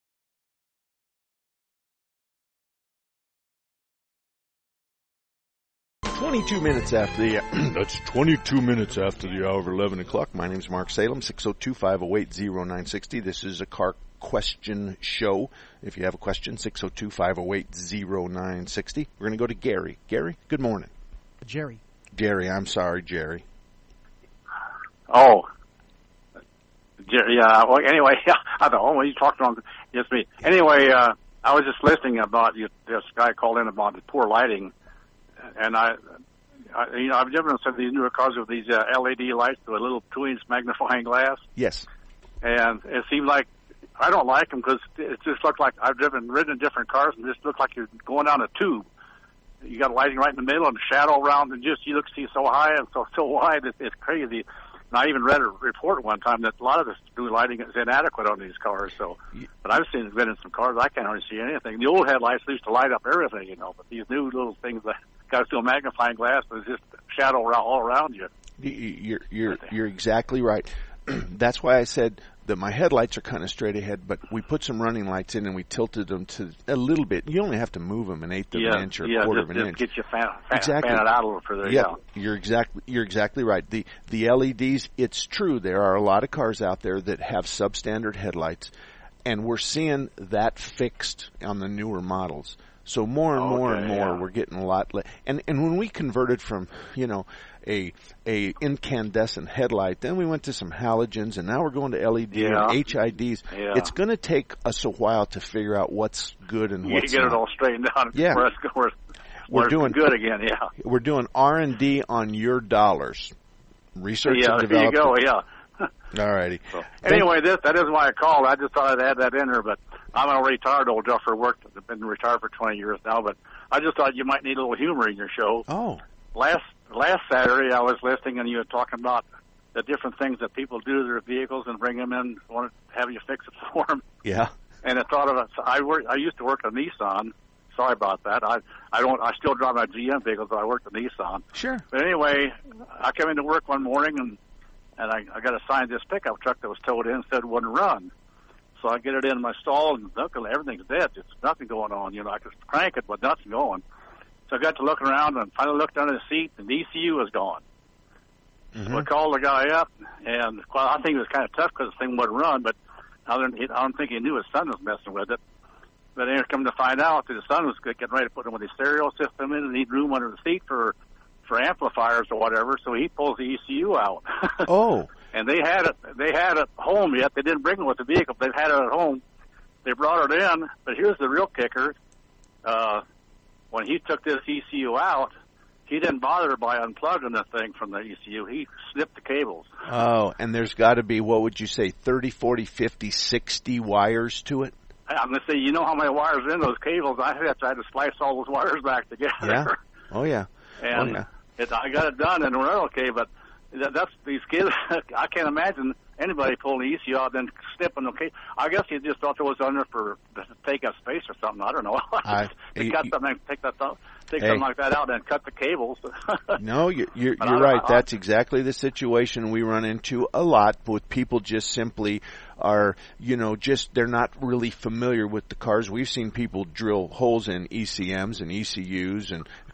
Speaker 2: twenty-two minutes after the, that's twenty-two minutes after the hour of eleven o'clock. My name's Mark Salem, six oh two, five oh eight, oh nine six oh. This is a car question show. If you have a question, six oh two, five oh eight, oh nine six oh. We're going to go to Gary. Gary, good morning.
Speaker 7: Jerry.
Speaker 2: Jerry, I'm sorry, Jerry.
Speaker 15: Oh. Jerry, uh, well, anyway, I thought, oh, well, you talked on, yes, me. Anyway, uh, I was just listening about you, this guy called in about the poor lighting. And I, I, you know, I've driven some of these newer cars with these uh, L E D lights with a little two-inch magnifying glass.
Speaker 2: Yes.
Speaker 15: And it seemed like I don't like them because it just looked like I've driven, ridden in different cars, and it just looked like you're going down a tube. You got lighting right in the middle and a shadow around, and just you look see so high and so so wide, it, it's crazy. And I even read a report one time that a lot of this new lighting is inadequate on these cars. So, but I've seen been in some cars I can't hardly see anything. The old headlights used to light up everything, you know, but these new little things that got still magnifying glass, but it's just shadow all around you.
Speaker 2: You're you're you're exactly right. That's why I said that my headlights are kind of straight ahead, but we put some running lights in and we tilted them to a little bit. You only have to move them an eighth of
Speaker 15: yeah,
Speaker 2: an inch or
Speaker 15: yeah,
Speaker 2: a quarter
Speaker 15: just,
Speaker 2: of an
Speaker 15: just
Speaker 2: inch.
Speaker 15: Get you fan, fan,
Speaker 2: exactly.
Speaker 15: fan it out a little further.
Speaker 2: Yeah,
Speaker 15: yeah.
Speaker 2: you're exactly you're exactly right. The the L E Ds. It's true. There are a lot of cars out there that have substandard headlights, and we're seeing that fixed on the newer models. So more and more
Speaker 15: okay,
Speaker 2: and more,
Speaker 15: yeah.
Speaker 2: we're getting a lot. Le- and and when we converted from, you know, a a incandescent headlight, then we went to some halogens, and now we're going to L E D
Speaker 15: yeah.
Speaker 2: and H I Ds.
Speaker 15: Yeah.
Speaker 2: It's going to take us a while to figure out what's good and
Speaker 15: you
Speaker 2: what's
Speaker 15: get
Speaker 2: not.
Speaker 15: it all straightened out.
Speaker 2: Yeah.
Speaker 15: Where it's, where it's,
Speaker 2: we're
Speaker 15: where
Speaker 2: doing
Speaker 15: it's good again. Yeah.
Speaker 2: We're doing R and D on your dollars. Research
Speaker 15: yeah,
Speaker 2: and
Speaker 15: there you
Speaker 2: development.
Speaker 15: go. Yeah.
Speaker 2: All righty.
Speaker 15: So, anyway, this that isn't why I called. I just thought I'd add that in there, but I'm a retired old duffer. Worked, I've been retired for twenty years now, but I just thought you might need a little humor in your show.
Speaker 2: Oh.
Speaker 15: Last last Saturday, I was listening, and you were talking about the different things that people do to their vehicles and bring them in, want to have you fix it for them.
Speaker 2: Yeah.
Speaker 15: And I thought of it. I work. I used to work at Nissan. Sorry about that. I I don't. I still drive my G M vehicles, but I worked at Nissan.
Speaker 2: Sure.
Speaker 15: But anyway, I came into work one morning and. And I, I got assigned this pickup truck that was towed in, said it wouldn't run. So I get it in my stall, and look, everything's dead. There's nothing going on. You know, I could crank it, but nothing going. So I got to looking around, and finally looked under the seat, and the E C U was gone. Mm-hmm. So I called the guy up, and well, I think it was kind of tough because the thing wouldn't run, but I don't, I don't think he knew his son was messing with it. But then come to find out that his son was getting ready to put him with his stereo system in and need room under the seat for for amplifiers or whatever, so he pulls the E C U out.
Speaker 2: Oh.
Speaker 15: And they had it they had it home yet. They didn't bring it with the vehicle. They've had it at home. They brought it in, but here's the real kicker. Uh, when he took this E C U out, he didn't bother by unplugging the thing from the E C U. He snipped the cables.
Speaker 2: Oh, and there's got to be, what would you say, thirty, forty, fifty, sixty wires to it?
Speaker 15: I'm going to say, you know how many wires are in those cables? I had to, I had to splice all those wires back together.
Speaker 2: Yeah. Oh, yeah.
Speaker 15: And
Speaker 2: oh, yeah.
Speaker 15: It, I got it done, and we're okay, but that, that's these kids. I can't imagine anybody pulling the E C U out and snipping the cable. I guess you just thought it was under for to take up space or something. I don't know.
Speaker 2: I,
Speaker 15: they
Speaker 2: you,
Speaker 15: cut something, take that, take
Speaker 2: hey,
Speaker 15: something like that out, and cut the cables.
Speaker 2: No, you're you're,
Speaker 15: But
Speaker 2: you're
Speaker 15: I,
Speaker 2: right.
Speaker 15: I,
Speaker 2: That's exactly the situation we run into a lot with people. Just simply are, you know, just they're not really familiar with the cars. We've seen people drill holes in E C Ms and E C Us and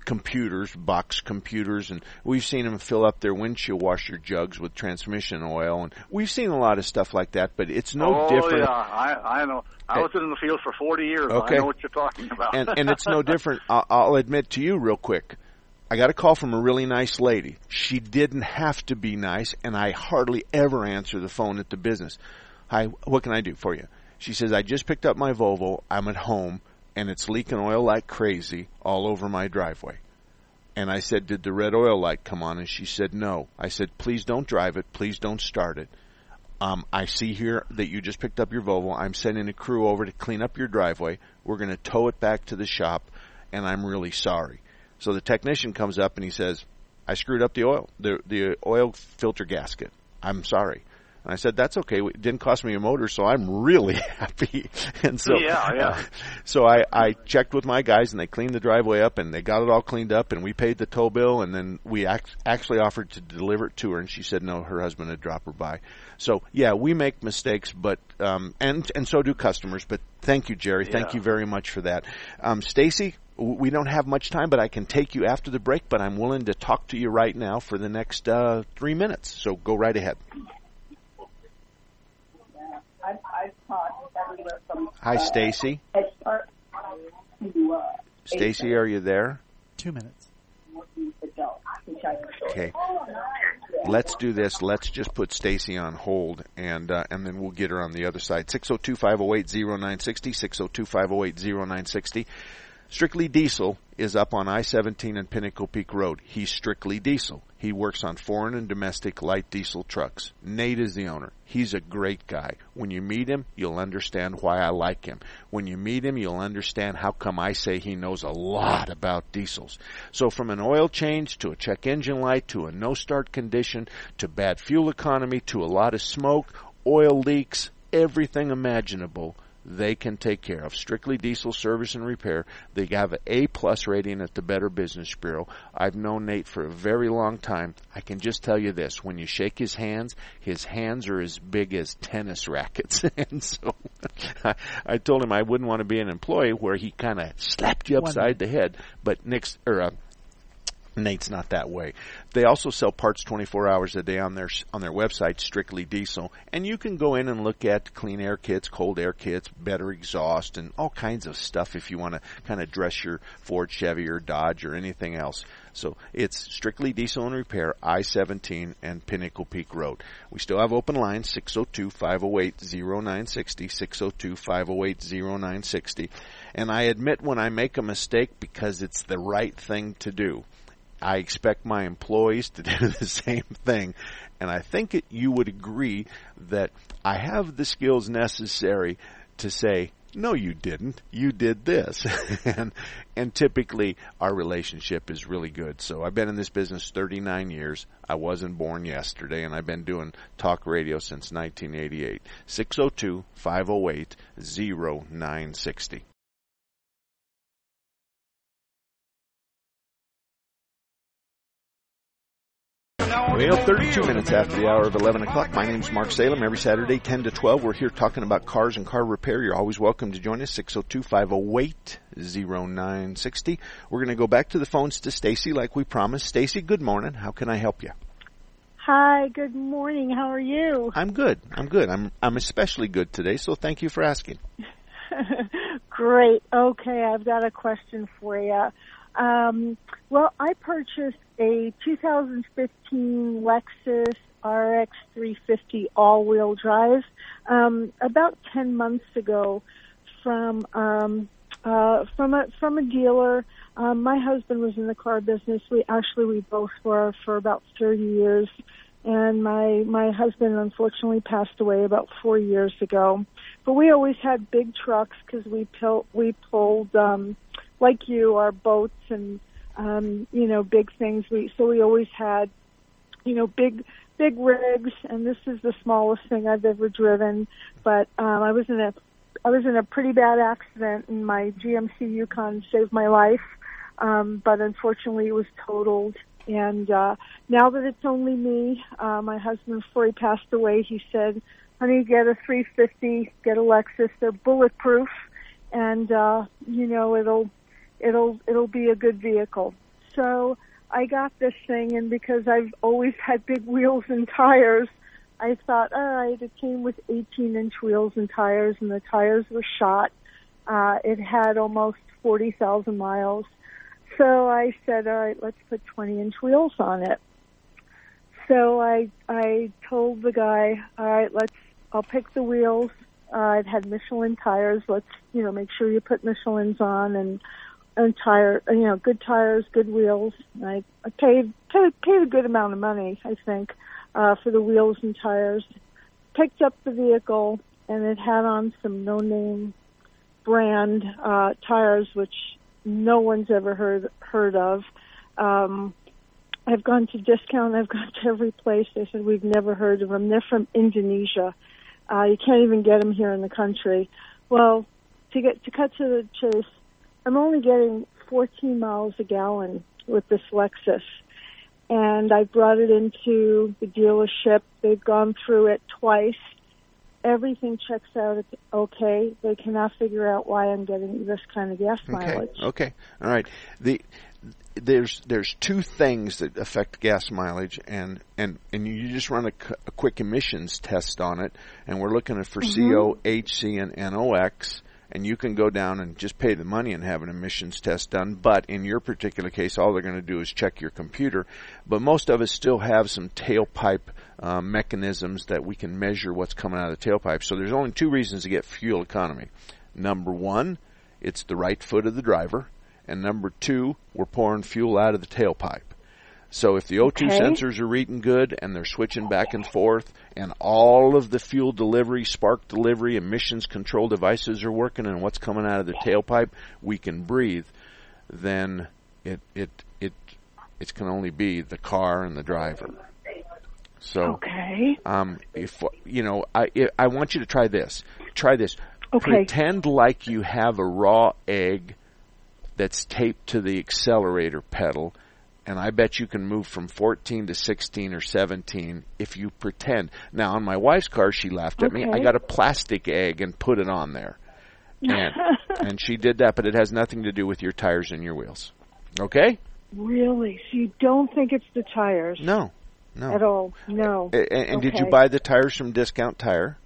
Speaker 2: computers, box computers, and we've seen them fill up their windshield washer jugs with transmission oil, and we've seen a lot of stuff like that, but it's no
Speaker 15: oh,
Speaker 2: different.
Speaker 15: Oh, yeah, I, I know. I was in the field for forty years.
Speaker 2: Okay.
Speaker 15: I know what you're talking about.
Speaker 2: and, and it's no different. I'll, I'll admit to you real quick. I got a call from a really nice lady. She didn't have to be nice, and I hardly ever answer the phone at the business. Hi, what can I do for you? She says, I just picked up my Volvo. I'm at home, and it's leaking oil like crazy all over my driveway. And I said, did the red oil light come on? And she said, no. I said, please don't drive it. Please don't start it. Um, I see here that you just picked up your Volvo. I'm sending a crew over to clean up your driveway. We're going to tow it back to the shop, and I'm really sorry. So the technician comes up and he says, I screwed up the oil, the the oil filter gasket. I'm sorry. And I said, that's okay. It didn't cost me a motor, so I'm really happy. And so,
Speaker 15: yeah, yeah.
Speaker 2: Uh, so I, I checked with my guys, and they cleaned the driveway up, and they got it all cleaned up, and we paid the tow bill, and then we act, actually offered to deliver it to her, and she said no, her husband had dropped her by. So, yeah, we make mistakes, but um, and and so do customers. But thank you, Jerry. Thank
Speaker 15: Yeah.
Speaker 2: you very much for that. Um, Stacy, we don't have much time, but I can take you after the break, but I'm willing to talk to you right now for the next uh, three minutes. So go right ahead.
Speaker 16: I've, I've taught everywhere from
Speaker 2: Hi, Stacy.
Speaker 16: Head Start to uh,
Speaker 2: Stacy, are you there?
Speaker 7: Two minutes.
Speaker 2: Okay. Let's do this. Let's just put Stacy on hold, and uh, and then we'll get her on the other side. six oh two, five oh eight, oh nine six oh, six oh two, five oh eight, oh nine six oh. Strictly Diesel is up on I seventeen and Pinnacle Peak Road. He's Strictly Diesel. He works on foreign and domestic light diesel trucks. Nate is the owner. He's a great guy. When you meet him, you'll understand why I like him. When you meet him, you'll understand how come I say he knows a lot about diesels. So from an oil change to a check engine light to a no-start condition to bad fuel economy to a lot of smoke, oil leaks, everything imaginable, they can take care of. Strictly Diesel Service and Repair. They have an A-plus rating at the Better Business Bureau. I've known Nate for a very long time. I can just tell you this. When you shake his hands, his hands are as big as tennis rackets. And so I, I told him I wouldn't want to be an employee where he kind of slapped you upside the head. But Nick's, or, uh, Nate's not that way. They also sell parts twenty-four hours a day on their on their website, Strictly Diesel, and you can go in and look at clean air kits, cold air kits, better exhaust, and all kinds of stuff if you want to kind of dress your Ford, Chevy, or Dodge, or anything else. So it's Strictly Diesel and Repair, I seventeen and Pinnacle Peak Road. We still have open lines, six oh two, five oh eight, oh nine six oh, six oh two, five oh eight, oh nine six oh. And I admit when I make a mistake because it's the right thing to do. I expect my employees to do the same thing, and I think it, you would agree that I have the skills necessary to say, no, you didn't. You did this. and and typically our relationship is really good. So I've been in this business thirty-nine years. I wasn't born yesterday, and I've been doing talk radio since nineteen eighty-eight. six oh two, five oh eight, oh nine six oh. Well, thirty-two minutes after the hour of eleven o'clock. My name's Mark Salem. Every Saturday, ten to twelve, we're here talking about cars and car repair. You're always welcome to join us, six oh two, five oh eight, oh nine six oh. We're going to go back to the phones to Stacy like we promised. Stacy, good morning. How can I help you?
Speaker 17: Hi, good morning. How are you?
Speaker 2: I'm good. I'm good. I'm I'm especially good today, so thank you for asking.
Speaker 17: Great. Okay, I've got a question for you. Um, well, I purchased a two thousand fifteen Lexus R X three fifty all-wheel drive um, about ten months ago from um, uh, from a from a dealer. Um, my husband was in the car business. We actually we both were for about thirty years, and my my husband unfortunately passed away about four years ago. But we always had big trucks because we pil- we pulled. Um, like you, our boats and, um, you know, big things. We, so we always had, you know, big, big rigs, and this is the smallest thing I've ever driven. But, um, I was in a, I was in a pretty bad accident, and my G M C Yukon saved my life. Um, but unfortunately it was totaled. And, uh, now that it's only me, uh, my husband, before he passed away, he said, honey, get a three fifty, get a Lexus. They're bulletproof. And, uh, you know, it'll, it'll, it'll be a good vehicle. so I got this thing, and because I've always had big wheels and tires, I thought, all right, it came with eighteen-inch wheels and tires, and the tires were shot. Uh, it had almost forty thousand miles. So I said, all right, let's put twenty-inch wheels on it. So I I told the guy, all right, let's, I'll pick the wheels. Uh, it had Michelin tires. Let's, you know, make sure you put Michelins on and, and tire, you know, good tires, good wheels. I, I paid, paid, paid a good amount of money, I think, uh, for the wheels and tires. Picked up the vehicle, and it had on some no-name brand, uh, tires, which no one's ever heard, heard of. Um, I've gone to Discount. I've gone to every place. They said, we've never heard of them. They're from Indonesia. Uh, you can't even get them here in the country. Well, to get to cut to the chase, I'm only getting fourteen miles a gallon with this Lexus. And I brought it into the dealership. They've gone through it twice. Everything checks out. It's okay. They cannot figure out why I'm getting this kind of gas mileage.
Speaker 2: Okay. Okay. All right. The there's there's two things that affect gas mileage, and and and you just run a, a quick emissions test on it, and we're looking at for mm-hmm. C O, H C, and N O X. And you can go down and just pay the money and have an emissions test done. But in your particular case, all they're going to do is check your computer. But most of us still have some tailpipe uh, mechanisms that we can measure what's coming out of the tailpipe. So there's only two reasons to get fuel economy. Number one, it's the right foot of the driver. And number two, we're pouring fuel out of the tailpipe. So if the O two okay. sensors are reading good and they're switching back and forth and all of the fuel delivery, spark delivery, emissions control devices are working and what's coming out of the tailpipe, we can breathe, then it it it it can only be the car and the driver. So
Speaker 17: okay.
Speaker 2: um if you know, I I want you to try this. Try this.
Speaker 17: Okay.
Speaker 2: Pretend like you have a raw egg that's taped to the accelerator pedal. And I bet you can move from fourteen to sixteen or seventeen if you pretend. Now, on my wife's car, she laughed at
Speaker 17: okay.
Speaker 2: me. I got a plastic egg and put it on there. And, and she did that, but it has nothing to do with your tires and your wheels. Okay?
Speaker 17: Really? So you don't think it's the tires?
Speaker 2: No. No.
Speaker 17: At all? No.
Speaker 2: And, and
Speaker 17: okay.
Speaker 2: did you buy the tires from Discount Tire?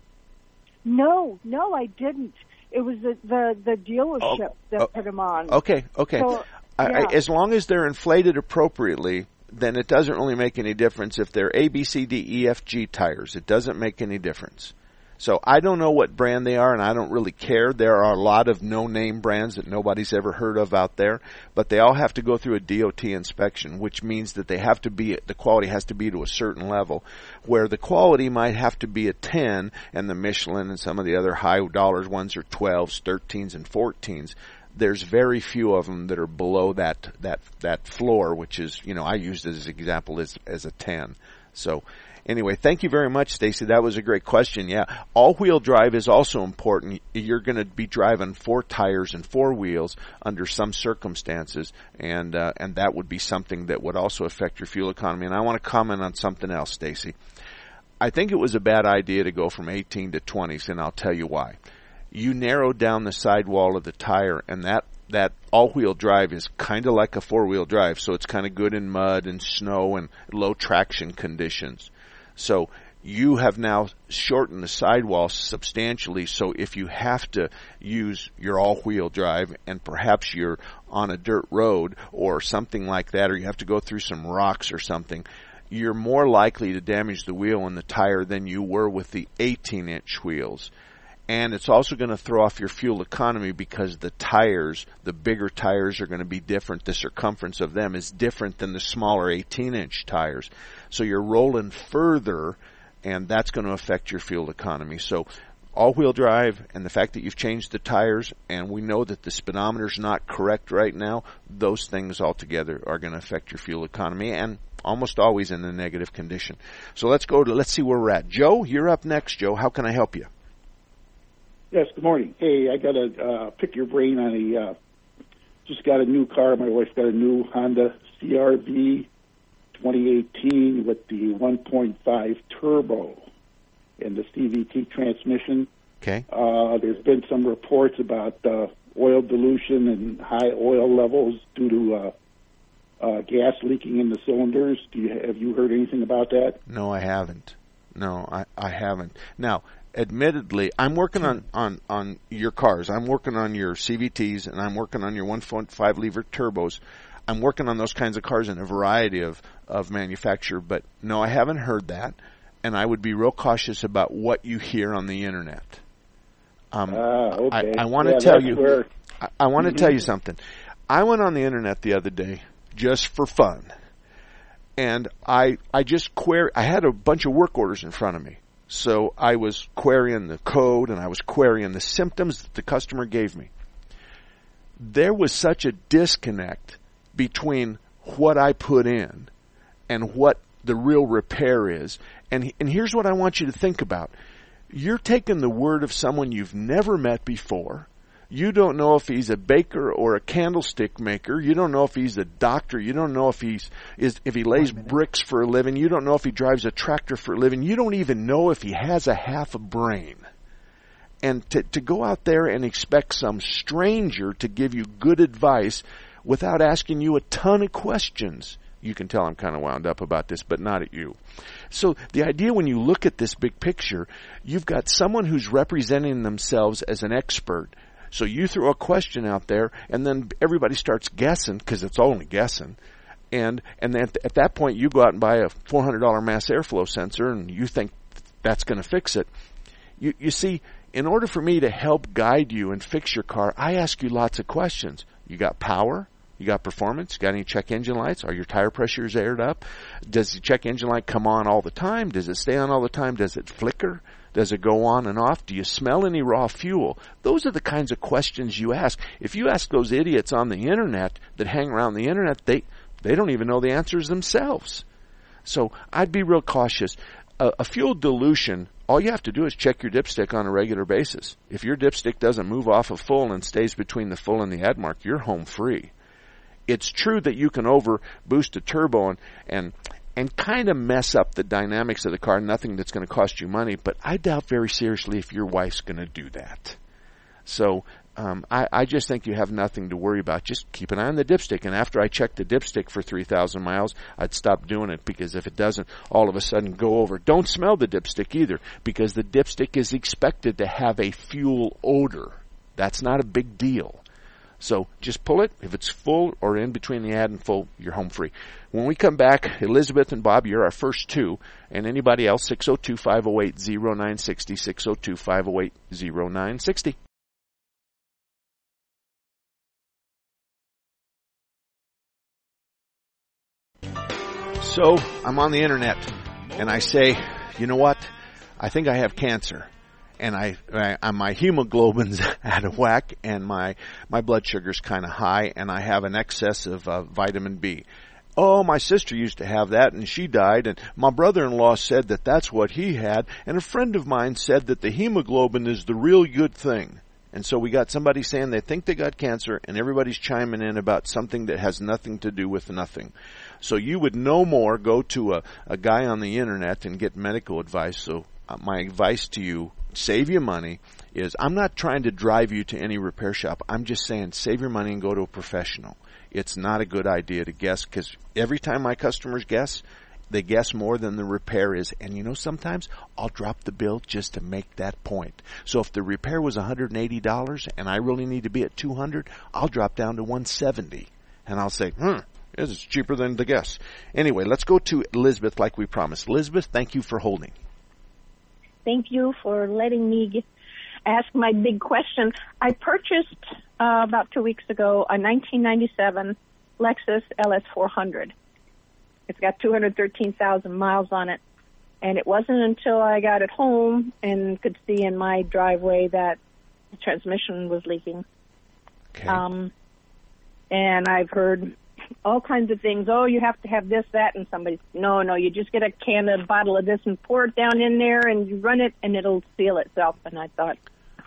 Speaker 17: No. No, I didn't. It was the, the, the dealership oh, that oh, put them on.
Speaker 2: Okay, okay.
Speaker 17: So,
Speaker 2: I,
Speaker 17: yeah.
Speaker 2: I, as long as they're inflated appropriately, then it doesn't really make any difference if they're A, B, C, D, E, F, G tires. It doesn't make any difference. So I don't know what brand they are, and I don't really care. There are a lot of no-name brands that nobody's ever heard of out there, but they all have to go through a D O T inspection, which means that they have to be, the quality has to be to a certain level, where the quality might have to be a ten, and the Michelin and some of the other high dollars ones are twelves, thirteens, and fourteens. There's very few of them that are below that that that floor, which is, you know, I used it as an example as as a ten. So anyway, thank you very much, Stacy. That was a great question. Yeah, all-wheel drive is also important. You're going to be driving four tires and four wheels under some circumstances, and uh, and that would be something that would also affect your fuel economy. And I want to comment on something else, Stacy. I think it was a bad idea to go from eighteen to twenties, and I'll tell you why. You narrowed down the sidewall of the tire, and that, that all-wheel drive is kind of like a four-wheel drive, so it's kind of good in mud and snow and low traction conditions. So you have now shortened the sidewall substantially, so if you have to use your all-wheel drive and perhaps you're on a dirt road or something like that, or you have to go through some rocks or something, you're more likely to damage the wheel and the tire than you were with the eighteen-inch wheels. And it's also going to throw off your fuel economy because the tires, the bigger tires are going to be different. The circumference of them is different than the smaller eighteen-inch tires. So you're rolling further, and that's going to affect your fuel economy. So all-wheel drive and the fact that you've changed the tires, and we know that the speedometer's not correct right now, those things altogether are going to affect your fuel economy, and almost always in a negative condition. So let's go to, let's see where we're at. Joe, you're up next, Joe. How can I help you?
Speaker 18: Yes, good morning. Hey, I got to uh, pick your brain on a, uh, just got a new car. My wife got a new Honda C R V twenty eighteen with the one point five turbo and the C V T transmission.
Speaker 2: Okay.
Speaker 18: Uh, there's been some reports about uh, oil dilution and high oil levels due to uh, uh, gas leaking in the cylinders. Do you have you heard anything about that?
Speaker 2: No, I haven't. No, I, I haven't. Now, admittedly, I'm working on, on, on your cars. I'm working on your C V Ts, and I'm working on your one point five liter turbos. I'm working on those kinds of cars in a variety of, of manufacturer. But, no, I haven't heard that. And I would be real cautious about what you hear on the Internet. Um,
Speaker 18: ah, okay.
Speaker 2: I, I want to
Speaker 18: yeah,
Speaker 2: tell you.
Speaker 18: Where...
Speaker 2: I, I want to
Speaker 18: mm-hmm.
Speaker 2: tell you something. I went on the Internet the other day just for fun. And I I just query. I had a bunch of work orders in front of me, so I was querying the code and I was querying the symptoms that the customer gave me. There was such a disconnect between what I put in and what the real repair is. And and here's what I want you to think about: you're taking the word of someone you've never met before. You don't know if he's a baker or a candlestick maker. You don't know if he's a doctor. You don't know if he's is if he lays bricks for a living. You don't know if he drives a tractor for a living. You don't even know if he has a half a brain. And to to go out there and expect some stranger to give you good advice without asking you a ton of questions. You can tell I'm kind of wound up about this, but not at you. So the idea when you look at this big picture, you've got someone who's representing themselves as an expert. So you throw a question out there, and then everybody starts guessing, because it's only guessing. And and then at that point, you go out and buy a four hundred dollars mass airflow sensor, and you think that's going to fix it. You, you see, in order for me to help guide you and fix your car, I ask you lots of questions. You got power? You got performance? You got any check engine lights? Are your tire pressures aired up? Does the check engine light come on all the time? Does it stay on all the time? Does it flicker? Does it go on and off? Do you smell any raw fuel? Those are the kinds of questions you ask. If you ask those idiots on the Internet that hang around the Internet, they, they don't even know the answers themselves. So I'd be real cautious. A, a fuel dilution, all you have to do is check your dipstick on a regular basis. If your dipstick doesn't move off of full and stays between the full and the add mark, you're home free. It's true that you can over boost a turbo and, and and kind of mess up the dynamics of the car, nothing that's going to cost you money, but I doubt very seriously if your wife's going to do that. So um, I, I just think you have nothing to worry about. Just keep an eye on the dipstick, and after I check the dipstick for three thousand miles, I'd stop doing it, because if it doesn't all of a sudden go over, don't smell the dipstick either, because the dipstick is expected to have a fuel odor. That's not a big deal. So just pull it. If it's full or in between the add and full, you're home free. When we come back, Elizabeth and Bob, you're our first two. And anybody else, six oh two, five oh eight, oh nine six oh, six oh two, five oh eight, oh nine six oh. So I'm on the Internet, and I say, you know what? I think I have cancer. And I, I, my hemoglobin's out of whack, and my, my blood sugar's kind of high, and I have an excess of uh, vitamin B. Oh, my sister used to have that, and she died, and my brother-in-law said that that's what he had, and a friend of mine said that the hemoglobin is the real good thing. And so we got somebody saying they think they got cancer, and everybody's chiming in about something that has nothing to do with nothing. So you would no more go to a, a guy on the Internet and get medical advice. So uh, my advice to you, save your money, is I'm not trying to drive you to any repair shop. I'm just saying save your money and go to a professional. It's not a good idea to guess, because every time my customers guess, they guess more than the repair is. And you know, sometimes I'll drop the bill just to make that point. So if the repair was one hundred eighty dollars and I really need to be at two hundred dollars, I'll drop down to one hundred seventy dollars. And I'll say, hmm, this is cheaper than the guess. Anyway, let's go to Elizabeth like we promised. Elizabeth, thank you for holding.
Speaker 19: Thank you for letting me get, ask my big question. I purchased uh, about two weeks ago a nineteen ninety-seven Lexus L S four hundred. It's got two hundred thirteen thousand miles on it, and it wasn't until I got it home and could see in my driveway that the transmission was leaking.
Speaker 2: Okay.
Speaker 19: Um, and I've heard all kinds of things. Oh, you have to have this, that, and somebody, no, no, you just get a can, a bottle of this and pour it down in there and you run it and it'll seal itself. And I thought,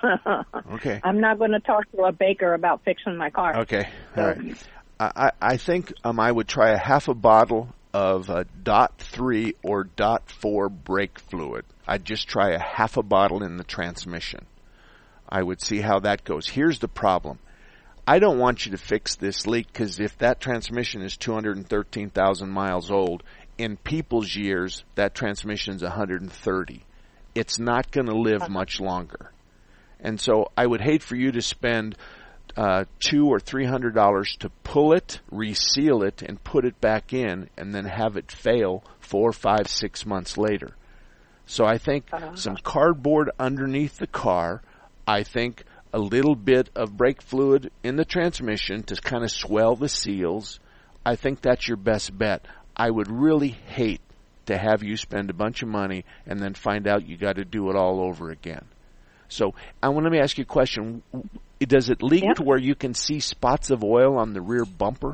Speaker 2: okay,
Speaker 19: I'm not going to talk to a baker about fixing my car.
Speaker 2: Okay, all right. I, I think um, I would try a half a bottle of uh, dot three or dot four brake fluid. I'd just try a half a bottle in the transmission. I would see how that goes. Here's the problem. I don't want you to fix this leak, because if that transmission is two hundred thirteen thousand miles old, in people's years, that transmission is one hundred thirty. It's not going to live much longer. And so I would hate for you to spend uh, two or three hundred dollars to pull it, reseal it, and put it back in, and then have it fail four, five, six months later. So I think uh-huh. some cardboard underneath the car. I think a little bit of brake fluid in the transmission to kind of swell the seals. I think that's your best bet. I would really hate to have you spend a bunch of money and then find out you got to do it all over again. So I want to ask you a question. Does it leak yeah. to where you can see spots of oil on the rear bumper?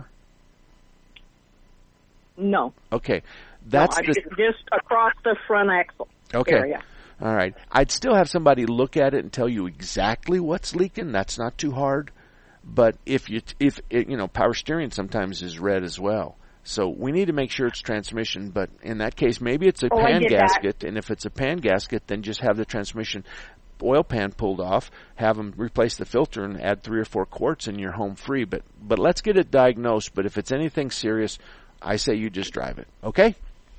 Speaker 19: No.
Speaker 2: Okay. That's
Speaker 19: no,
Speaker 2: the,
Speaker 19: just across the front axle
Speaker 2: okay.
Speaker 19: area.
Speaker 2: All right. I'd still have somebody look at it and tell you exactly what's leaking. That's not too hard. But if you, if it, you know, power steering sometimes is red as well. So we need to make sure it's transmission. But in that case, maybe it's a
Speaker 19: oh,
Speaker 2: pan gasket. That. And if it's a pan gasket, then just have the transmission oil pan pulled off, have them replace the filter, and add three or four quarts, and you're home free. But but let's get it diagnosed. But if it's anything serious, I say you just drive it. Okay?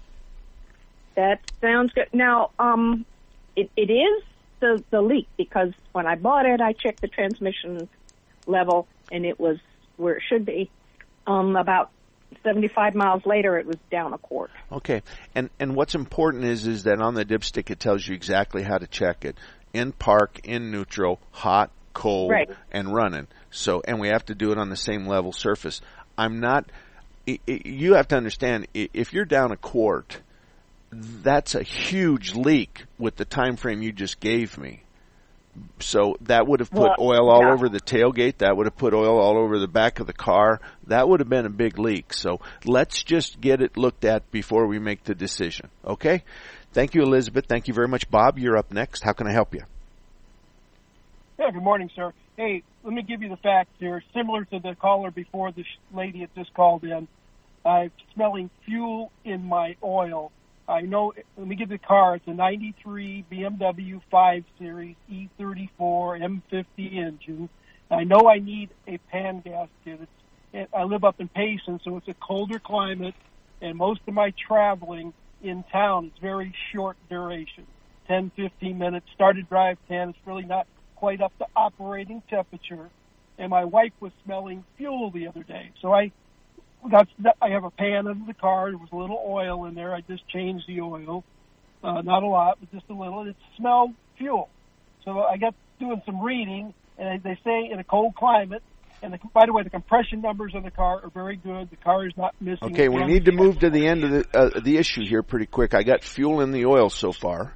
Speaker 19: That sounds good. Now, um. It, it is the, the leak, because when I bought it, I checked the transmission level, and it was where it should be. Um, about seventy-five miles later, it was down a quart.
Speaker 2: Okay. And and what's important is is that on the dipstick, it tells you exactly how to check it. In park, in neutral, hot, cold,
Speaker 19: right.
Speaker 2: and running. So, and we have to do it on the same level surface. I'm not, it, it, you have to understand, if you're down a quart, that's a huge leak with the time frame you just gave me. So that would have put well, oil all yeah. over the tailgate. That would have put oil all over the back of the car. That would have been a big leak. So let's just get it looked at before we make the decision. Okay? Thank you, Elizabeth. Thank you very much. Bob, you're up next. How can I help you?
Speaker 20: Yeah, good morning, sir. Hey, let me give you the facts here. Similar to the caller before, the lady that just called in, I'm smelling fuel in my oil. I know, let me give the car, it's a ninety-three B M W five Series E thirty-four M fifty engine. I know I need a pan gasket. It's, I live up in Payson, so it's a colder climate, and most of my traveling in town is very short duration, ten, fifteen minutes. Started drive ten, it's really not quite up to operating temperature. And my wife was smelling fuel the other day, so I That's, I have a pan under the car. There was a little oil in there. I just changed the oil. Uh, not a lot, but just a little. It smelled fuel. So I got doing some reading, and they say in a cold climate, and the, by the way, the compression numbers on the car are very good. The car is not missing.
Speaker 2: Okay, we need to move to the end of the, uh, the issue here pretty quick. I got fuel in the oil so far.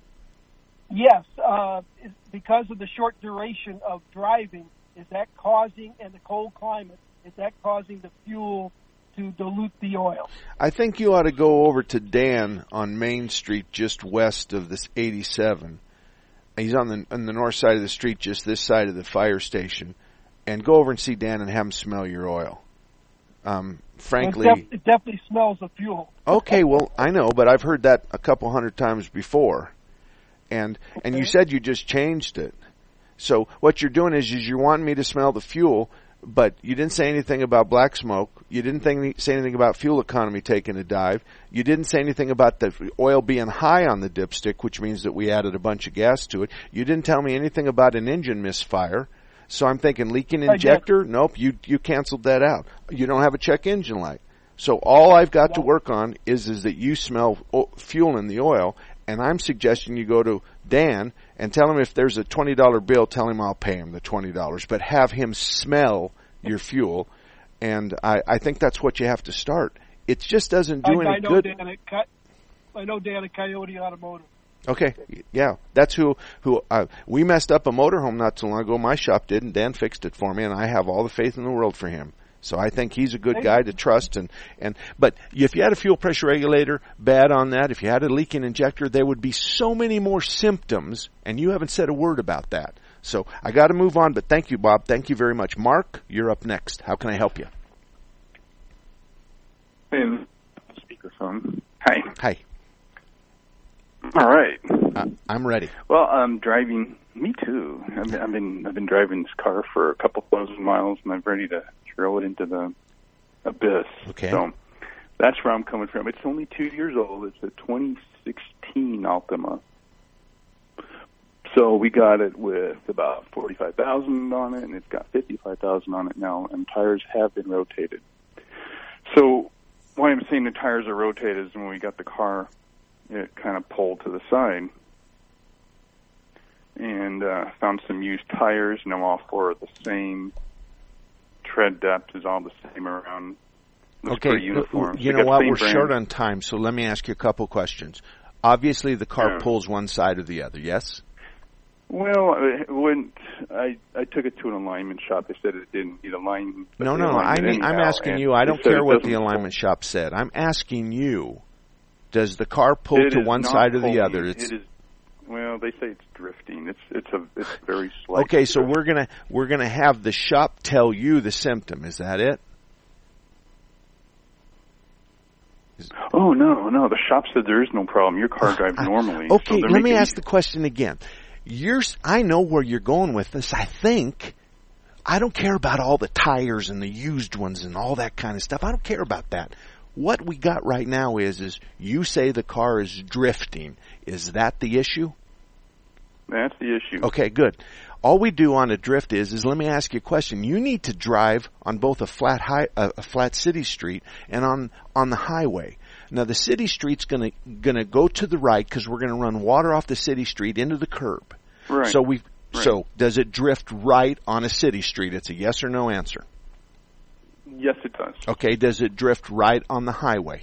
Speaker 20: Yes, uh, because of the short duration of driving, is that causing, and the cold climate, is that causing the fuel to dilute the oil?
Speaker 2: I think you ought to go over to Dan on Main Street, just west of this eighty-seven. He's on the on the north side of the street, just this side of the fire station. And go over and see Dan and have him smell your oil. Um, frankly,
Speaker 20: it, def- it definitely smells of fuel.
Speaker 2: Okay, well, I know, but I've heard that a couple hundred times before. And okay. and you said you just changed it. So what you're doing is, is you're wanting me to smell the fuel, but you didn't say anything about black smoke. You didn't think, say anything about fuel economy taking a dive. You didn't say anything about the oil being high on the dipstick, which means that we added a bunch of gas to it. You didn't tell me anything about an engine misfire. So I'm thinking leaking injector? Nope, you you canceled that out. You don't have a check engine light. So all I've got to work on is is that you smell fuel in the oil, and I'm suggesting you go to Dan and tell him if there's a twenty dollar bill, tell him I'll pay him the twenty dollars, but have him smell your fuel. And I, I think that's what you have to start. It just doesn't do
Speaker 20: I,
Speaker 2: any
Speaker 20: I know
Speaker 2: good.
Speaker 20: Dan at, I know Dan at Coyote Automotive.
Speaker 2: Okay, yeah, that's who who uh, we messed up a motorhome not too long ago. My shop did, and Dan fixed it for me, and I have all the faith in the world for him. So I think he's a good guy to trust. And, and but if you had a fuel pressure regulator, bad on that. If you had a leaking injector, there would be so many more symptoms, and you haven't said a word about that. So I got to move on, but thank you, Bob. Thank you very much. Mark, you're up next. How can I help you?
Speaker 21: In speakerphone. Hi.
Speaker 2: Hi.
Speaker 21: All right.
Speaker 2: Uh, I'm ready.
Speaker 21: Well, I'm driving Me too. I've been, I've been I've been driving this car for a couple thousand miles, and I'm ready to throw it into the abyss.
Speaker 2: Okay.
Speaker 21: So that's where I'm coming from. It's only two years old. It's a twenty sixteen Altima. So we got it with about forty-five thousand on it, and it's got fifty-five thousand on it now, and tires have been rotated. So why I'm saying the tires are rotated is when we got the car, it kind of pulled to the side. And uh, found some used tires, and all four are the same. Tread depth is all the same around. Looks
Speaker 2: Okay,
Speaker 21: pretty uniform.
Speaker 2: you
Speaker 21: So
Speaker 2: know
Speaker 21: got
Speaker 2: what?
Speaker 21: same
Speaker 2: We're
Speaker 21: brand.
Speaker 2: short on time, so let me ask you a couple questions. Obviously, the car
Speaker 21: Yeah.
Speaker 2: pulls one side or the other, yes?
Speaker 21: Well, uh, when I I took it to an alignment shop, they said it didn't need alignment. but
Speaker 2: No,
Speaker 21: they
Speaker 2: no,
Speaker 21: aligned
Speaker 2: I
Speaker 21: it
Speaker 2: mean, I'm
Speaker 21: anyhow,
Speaker 2: asking
Speaker 21: and
Speaker 2: you. I
Speaker 21: they
Speaker 2: don't
Speaker 21: said
Speaker 2: care
Speaker 21: it
Speaker 2: what the
Speaker 21: doesn't
Speaker 2: alignment shop said. I'm asking you, does the car pull
Speaker 21: It
Speaker 2: to
Speaker 21: is
Speaker 2: one
Speaker 21: not
Speaker 2: side or the
Speaker 21: pulling.
Speaker 2: other? It's
Speaker 21: It is. Well, they say it's drifting. It's it's a it's very slight.
Speaker 2: Okay, so we're gonna we're gonna have the shop tell you the symptom. Is that it?
Speaker 21: Oh no, no. The shop said there is no problem. Your car drives normally.
Speaker 2: Okay,
Speaker 21: so they're
Speaker 2: let me
Speaker 21: making
Speaker 2: ask the question again. You're, I know where you're going with this. I think I don't care about all the tires and the used ones and all that kind of stuff. I don't care about that. What we got right now is is you say the car is drifting. Is that the issue?
Speaker 21: That's the issue.
Speaker 2: Okay, good. All we do on a drift is, is let me ask you a question. You need to drive on both a flat high, uh, a flat city street and on, on the highway. Now the city street's gonna, gonna go to the right because we're gonna run water off the city street into the curb.
Speaker 21: Right.
Speaker 2: So we,
Speaker 21: Right.
Speaker 2: so does it drift right on a city street? It's a yes or no answer.
Speaker 21: Yes, it does.
Speaker 2: Okay, does it drift right on the highway?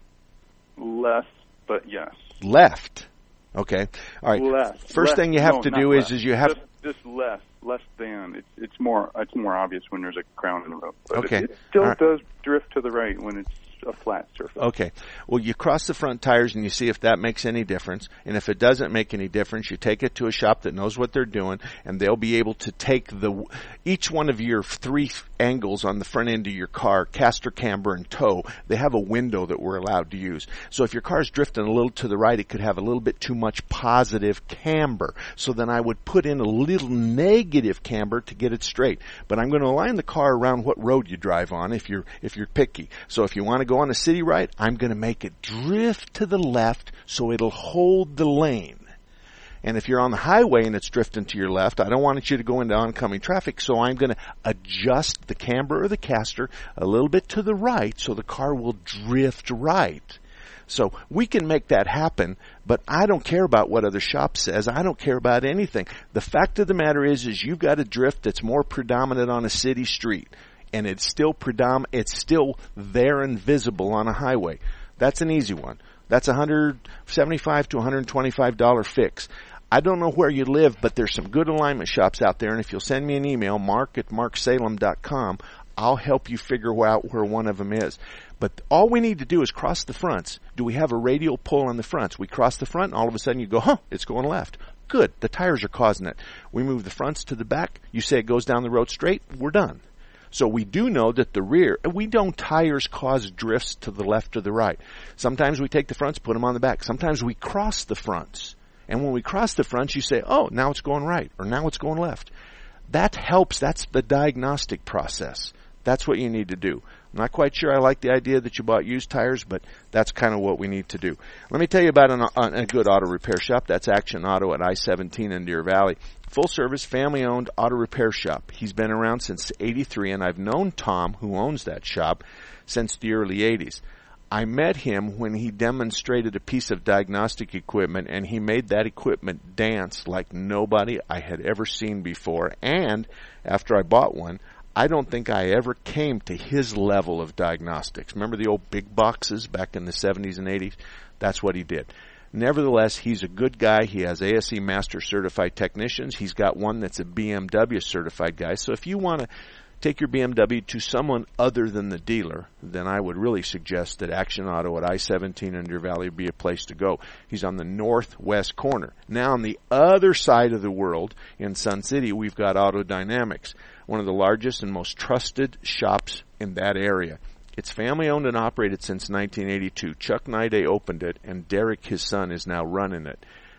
Speaker 21: Less, but yes.
Speaker 2: Left. Okay. All right.
Speaker 21: Less.
Speaker 2: First
Speaker 21: less,
Speaker 2: thing you have
Speaker 21: no,
Speaker 2: to
Speaker 21: not
Speaker 2: do
Speaker 21: less.
Speaker 2: is, is you have
Speaker 21: just, just less, less than. It's it's more it's more obvious when there's a crown in the road. But
Speaker 2: Okay.
Speaker 21: It, it still
Speaker 2: All right.
Speaker 21: does drift to the right when it's a flat surface.
Speaker 2: Okay. Well, you cross the front tires and you see if that makes any difference. And if it doesn't make any difference, you take it to a shop that knows what they're doing, and they'll be able to take the each one of your three angles on the front end of your car, caster, camber, and toe. They have a window that we're allowed to use. So if your car's drifting a little to the right, it could have a little bit too much positive camber. So then I would put in a little negative camber to get it straight. But I'm going to align the car around what road you drive on if you're if you're picky. So if you want to go on a city right, I'm going to make it drift to the left so it'll hold the lane. And if you're on the highway and it's drifting to your left, I don't want you to go into oncoming traffic, so I'm going to adjust the camber or the caster a little bit to the right so the car will drift right. So we can make that happen, but I don't care about what other shop says. I don't care about anything. The fact of the matter is, is you've got a drift that's more predominant on a city street. And it's still predom- it's still there and visible on a highway. That's an easy one. That's a one hundred seventy-five to one hundred twenty-five dollars fix. I don't know where you live, but there's some good alignment shops out there, and if you'll send me an email, mark at mark salem dot com, I'll help you figure out where one of them is. But all we need to do is cross the fronts. Do we have a radial pull on the fronts? We cross the front, and all of a sudden you go, huh, it's going left. Good, the tires are causing it. We move the fronts to the back. You say it goes down the road straight, we're done. So we do know that the rear, we don't tires cause drifts to the left or the right. Sometimes we take the fronts, put them on the back. Sometimes we cross the fronts. And when we cross the fronts, you say, oh, now it's going right, or now it's going left. That helps. That's the diagnostic process. That's what you need to do. I'm not quite sure I like the idea that you bought used tires, but that's kind of what we need to do. Let me tell you about an, a good auto repair shop. That's Action Auto at I seventeen in Deer Valley. Full-service, family-owned auto repair shop. He's been around since eighty-three, and I've known Tom, who owns that shop, since the early eighties. I met him when he demonstrated a piece of diagnostic equipment, and he made that equipment dance like nobody I had ever seen before. And after I bought one, I don't think I ever came to his level of diagnostics. Remember the old big boxes back in the seventies and eighties? That's what he did. Nevertheless, he's a good guy. He has A S E Master Certified Technicians. He's got one that's a B M W certified guy. So if you want to take your B M W to someone other than the dealer, then I would really suggest that Action Auto at I seventeen in Deer Valley would be a place to go. He's on the northwest corner. Now on the other side of the world, in Sun City, we've got Auto Dynamics, one of the largest and most trusted shops in that area. It's family-owned and operated since nineteen eighty-two. Chuck Nide opened it, and Derek, his son, is now running it.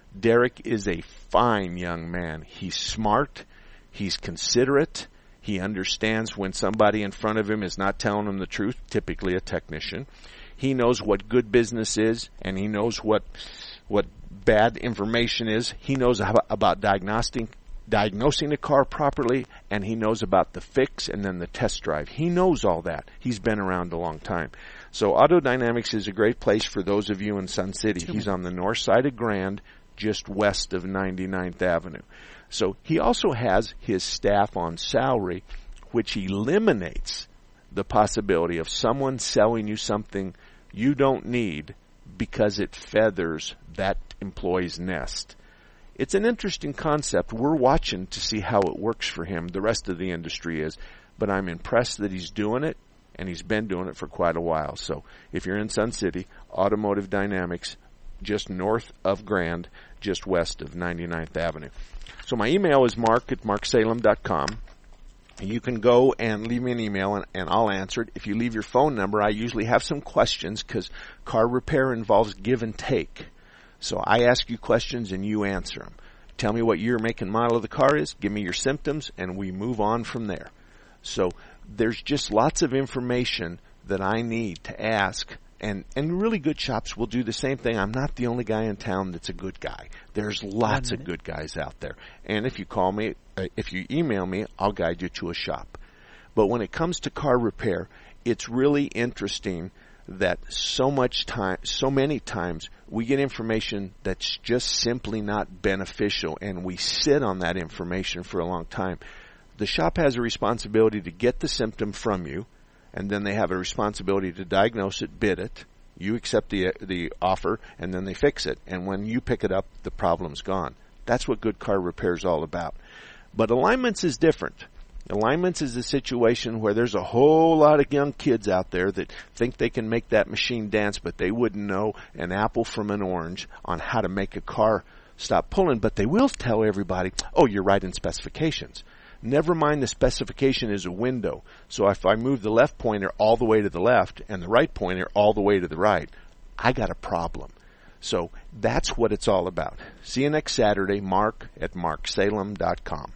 Speaker 2: Derek is a fine young man. He's smart. He's considerate. He understands when somebody in front of him is not telling him the truth, typically a technician. He knows what good business is, and he knows what what bad information is. He knows about diagnosing diagnosing a car properly, and he knows about the fix and then the test drive. He knows all that. He's been around a long time. So Auto Dynamics is a great place for those of you in Sun City. He's on the north side of Grand, just west of ninety-ninth Avenue. So he also has his staff on salary, which eliminates the possibility of someone selling you something you don't need because it feathers that employee's nest. It's an interesting concept. We're watching to see how it works for him. The rest of the industry is. But I'm impressed that he's doing it, and he's been doing it for quite a while. So if you're in Sun City, Automotive Dynamics, just north of Grand, just west of ninety-ninth Avenue. So my email is mark at mark salem dot com. You can go and leave me an email, and, and I'll answer it. If you leave your phone number, I usually have some questions because car repair involves give and take. So I ask you questions and you answer them. Tell me what year, make, and model of the car is. Give me your symptoms, and we move on from there. So there's just lots of information that I need to ask. And, and really good shops will do the same thing. I'm not the only guy in town that's a good guy. There's lots of good guys out there. And if you call me, uh, if you email me, I'll guide you to a shop. But when it comes to car repair, it's really interesting that so much time, so many times we get information that's just simply not beneficial, and we sit on that information for a long time. The shop has a responsibility to get the symptom from you, and then they have a responsibility to diagnose it, bid it. You accept the the offer, and then they fix it. And when you pick it up, the problem's gone. That's what good car repair is all about. But alignments is different. Alignments is a situation where there's a whole lot of young kids out there that think they can make that machine dance, but they wouldn't know an apple from an orange on how to make a car stop pulling. But they will tell everybody, oh, you're right in specifications. Never mind the specification is a window. So if I move the left pointer all the way to the left and the right pointer all the way to the right, I got a problem. So that's what it's all about. See you next Saturday, Mark at mark salem dot com.